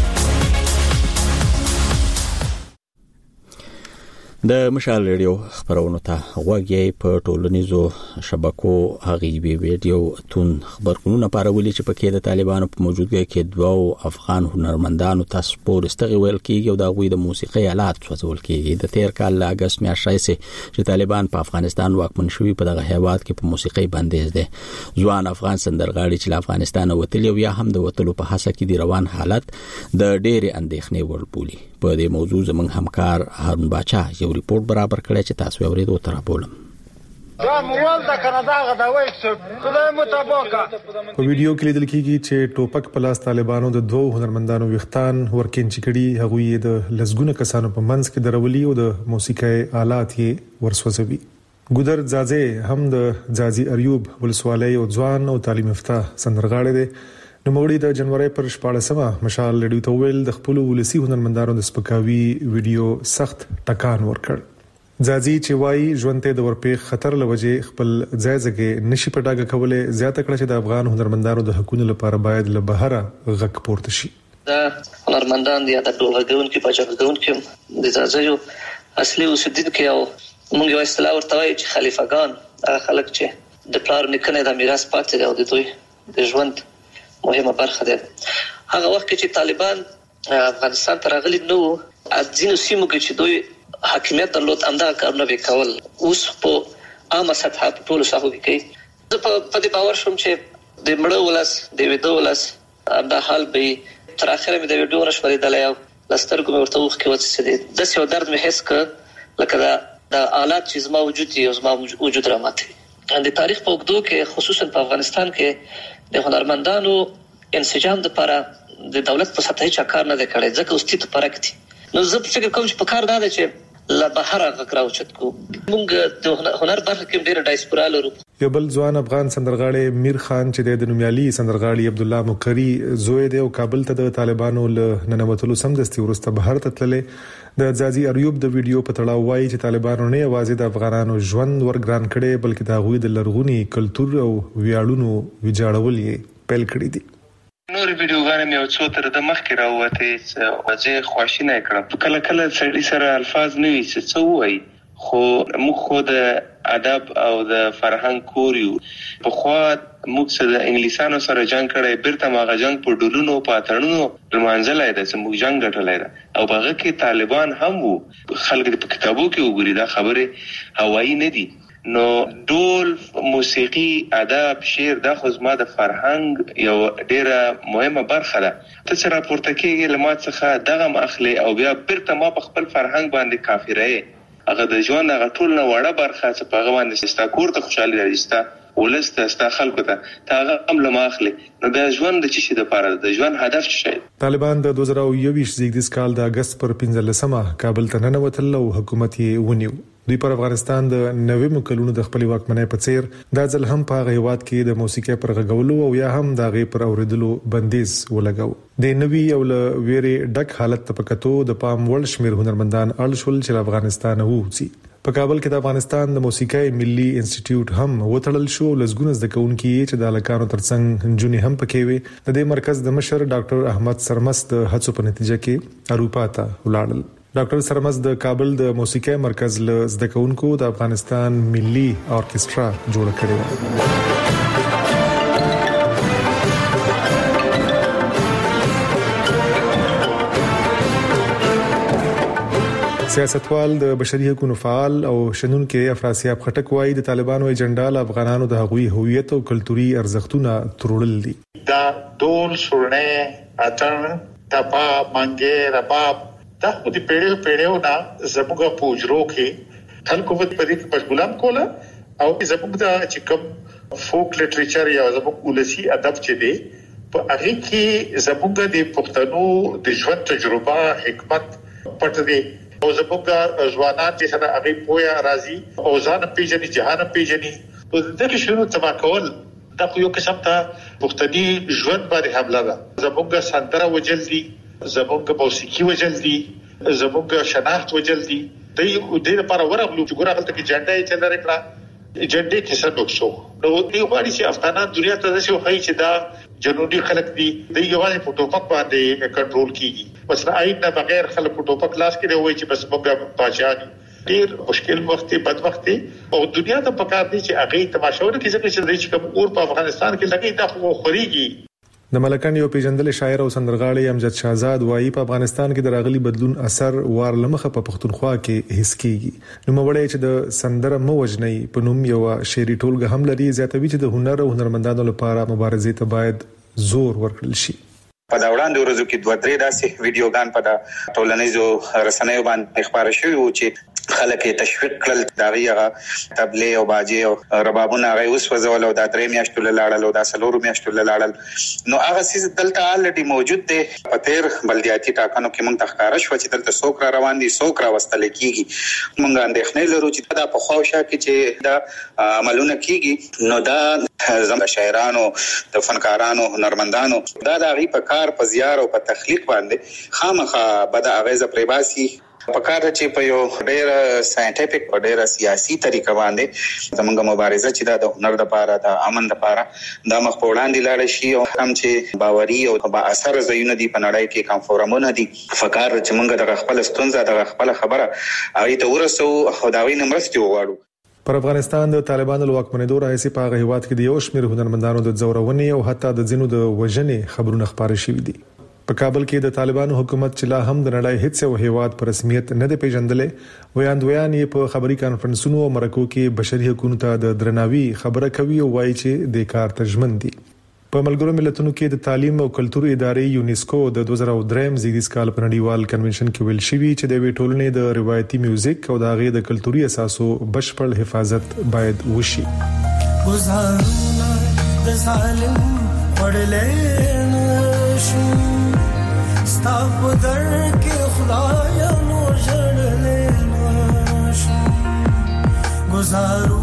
د مشال ریډیو خبرونو ته غوږی په ټولنیزو شبکو هغې ویډیو تون خبرونه پارولې چې پکې د طالبانو په موجودګۍ کې دوه افغان هنرمندانو ته سپور استغوال کیږي او د غوي د موسیقي آلات سوځول کیږي. د تیر کال له اگست میاشتې چې طالبان په افغانستان واکمن شوي په دغه هیواد کې په موسیقي بندیز دي. ځوان افغان سندرغاړي چې له افغانستان وتلی او یا هم د وتلو په حسا کې دی روان حالت د ډېرې اندېښنې وړ بولي. په دې موضوع زموږ همکار هارون باچا یو ریپورت برابر کړی چې تاسو اوریدو تر بولم. دا موږ د کاناډا غداوي خدای متابقه په ویډیو کې لیدل کېږي چې ټوپک پلاس طالبانو د دوه هنرمندانو وختان ورکین چکړي هغوی د لزګونه کسانو په منځ کې درولي او د موسیقي آلات یې ورسوځوي. ګودر ځاځي هم د ځاځي اریوب ولسوالۍ او ځوان او تعلیم یافته سندرغاړي دي. نو موړي د جنوري پر 14مه مشال ریډیو ته ویل د خپل ولسی هنرمندانو د سپکاوي ویډیو سخت ټکان ورکړ. ځاځي چې وايي ژوند ته د ورپېښ خطر لوجه خپل ځایزګه نشي پټاګه کولای زیاته کړه چې د افغان هنرمندانو د حقوقو لپاره باید له بهره غږ پورته شي. دا هنرمندان دي د ټولګون کې پاجګون کې د ځاځيو اصلي اوسیدونکو او موږ یو اصطلاح ورته وایي چې خلیفګان خلک چې د پلار نکنه د میراث پاتې او د دوی د ژوند مهمه برخه ده. هغه وخت چې طالبان افغانستان ته راغلي نو ځینو سیمو کې چې دوی حاکمیت درلود امدا کارونه وکول اوس په عامه سطح په ټولو ساحو کې کوي. زه په دې باور شوم چې د مړو ولاس د ویدو ولاس دا حال به تر اخره مې د ویډیو نشوري دلایو لسترګو مې ورته وخ کې وڅ دي د څه درد مې حس ک لکه دا آلات چې زما وجود یې زما وجود راماته د تاریخ په وګړو کې خصوصا په افغانستان کې د هنرمندانو انسجام لپاره د دولت په سطح هیڅ کار نه کړی ځکه اوس تی ته پرکتي. نو زه فکر کوم چې په کار دا ده چې لا بهر غکراو چتکو موږ د هنر برخه کې ډېر ډایسپورا لرو. یو بل ځوان افغان سندرغاړي میر خان چې د نومیالي سندرغاړي عبد الله مقری زوی دی او کابل ته د طالبانو له ننوتلو سمدستي ورسته بهر ته تللې د ځاځي اریوب د ویډیو په تړاو وایي چې طالبانو نه یوازې د افغانانو ژوند ورګران کړي بلکې د هغوی د لرغوني کلچر او ویاړونو ویجاړول یې پیل کړی دي. نور ویډیوګانې مې څو تر د مخ کې راوته چې خواشینه کړم. کله کله سړی سره الفاظ نه وي څه وایي خو موږ خو د ادب او د فرهنګ کوریو په خوا موږ سره د انګلیسانو سره جنگ کړی بیرته ماغه جنگ په ډولونو پاتړونو لمانځلای د سمو جنگ غټلای او هغه کې طالبان هم وو. خلک په کتابو کې وګوري دا خبره هوایی نه دي. نو ډول موسیقي ادب شعر د خدمت د فرهنګ یو ډیره مهمه برخه ده. ته چې راپورته کېږي لمات څخه دغه اخلي او بیا بیرته ما په خپل فرهنګ باندې کافره هغه د ژوند هغه ټول نه وړه برخه چې په هغه باندې ستا کور ته خوشاله راځي ولسته ستا خلکو ته هغه هم لمه اخلي. نو د ژوند د چی د لپاره د ژوند هدف څه دی؟ طالبان د 2021 زیږدیز کال د اگست پر 15مه کابل ته ننوتل او حکومت یې ونیو. دوی پر افغانستان د 90 کلونو د خپل واکمنۍ په څیر د ځل هم په غیوات کې د موسیقي پر غږولو او یا هم د غي پر اوریدلو بندیز ولګاو. د نوي او ل ویری ډک حالت په کتو د پام ول شمیر هنرمندان اړشول چې افغانستان ووسی. په کابل کې د افغانستان د موسیقي ملي انسټیټیوټ هم وټړل شو. لزګونه زده کوونکي چې د الکانو ترڅنګ جونې هم پکې وي. د دې مرکز د مشر ډاکټر احمد سرمس د هڅو په نتیجه کې اروپا ته ولاړل. ډاکټر سرمس د کابل د موسیقي مرکز له زده کوونکو د افغانستان ملي اورکسترا جوړ کړی و. سیاستوال د بشري حقوقو فعال او شنونکو افراسیاب خټک وايي د طالبانو ایجنډا له افغانانو د هغوی هویت او کلتوري ارزښتونه ترورل دي. دا ډول سورنه اتن تپا منګه رباب دا خو د پیړیو نه زموږ په وجرو کې خلکو په دې کې مشغولان کوله او زموږ د چې کوم فوک لټریچر یا زموږ ولسی ادب چې دی په هغه کې زموږ د پښتنو د ژوند تجربه حکمت پټ دی او زموږ ځوانان چې سره هغه پوهه راځي او ځان پیژني جهان پیژني او دغه شنو تبا کول دا خو یو قسم ته پښتني ژوند باندې حمله ده. زموږ سندره وجل دي زموږ موسیقي وجل دي زموږ شناخت وجل دي د دې لپاره ورغلو چې ګورغل ته کې جنډه یې چل راکړه جنډه کې څه نقصو نو دې غواړي چې افغانان دنیا ته ځي خو چې دا جنوبي خلک دي د یوازې په ټوپک باندې کنټرول کیږي. بس آئین نه بغیر خلک په ټوپک لاس کې وایي چې بس موږ پاچا ډیر مشکل وخت بد وخت او دنیا ته پکار دي چې هغه تماشاونه کې څه چې کوم اور په افغانستان کې لګي دا خو خوريږي. د ملکان یو پیژندل شاعر او سندرغاړي امجد شاهزاد وايي په افغانستان کې د راغلي بدلون اثر وار لمخه په پښتونخوا کې حس کیږي. نو موړی چې د سندره موجنۍ په نوم یو شعري ټولګه هم لري زیاتوي چې د هنر او هنرمندانو لپاره مبارزې ته باید زور ورکړل شي. په دا وړاندې ورځو کې 2-3 داسې ویډیوګان په ټولنیزو رسنیو باندې خبره شوې و چې خلک تشویق کړل داغه تبلې او باجې او ربابونه غي اوس وزول او د 3 میاشتو لاړل او د 4 میاشتو لاړل. نو هغه سیس دلته الډي موجود دی. په تیر بلدیاتي ټاکنو کې مونږ تخکاره شو چې دلته څوک را روان دي څوک را وستل کیږي. مونږ اندېښنې لرو چې دا په خوښه کې چې دا عملونه کیږي نو دا زموږ شاعرانو د فنکارانو هنرمندانو دا د غي په کار په زیار او په تخلیق باندې خامخا بد اغیزه پریباسي پکاره چې په یو ډېر ساينټیفیک او ډېر سیاسي طریقه باندې زمونږ مبارزه چې د هنر لپاره د امن لپاره د مخ په وړاندې لاړ شي او هم چې باوري او با اثر زيونه دي په نړۍ کې کوم فورمونه دي فکر چې مونږ د خپل ستونزه د خپل خبره او ته ورسو خدای نمرستي وغواړو. پر افغانستان د طالبانو لوکمنیدو راځي په هیواد کې د یو شمېر هنرمندانو د زورونې او حتی د ځینو د وژنې خبرونه خبري شوې دي. په کابل کې د طالبانو حکومت چې لا هم د نړۍ هیڅ یو هیواد پر رسمیت نه دی پیژندلې ویاندویان یې په خبري کانفرنسونو او مرکو کې بشري حقوقو ته د درناوي خبره کوي او وایي چې د کار ترجمن دي. په ملګرو ملتونو کې د تعلیم او کلتور ادارې یونیسکو د 2003 زیږدیز کال په نړیوال کنونشن کې ویل شوی چې د ویټولنې د روایتي میوزیک او د هغې د کلتوري اساسو بشپړ حفاظت باید وشي. گزارونه د ظالم وړلې نشو ستا په در کې خدایا نو جړلې نشو گزارونه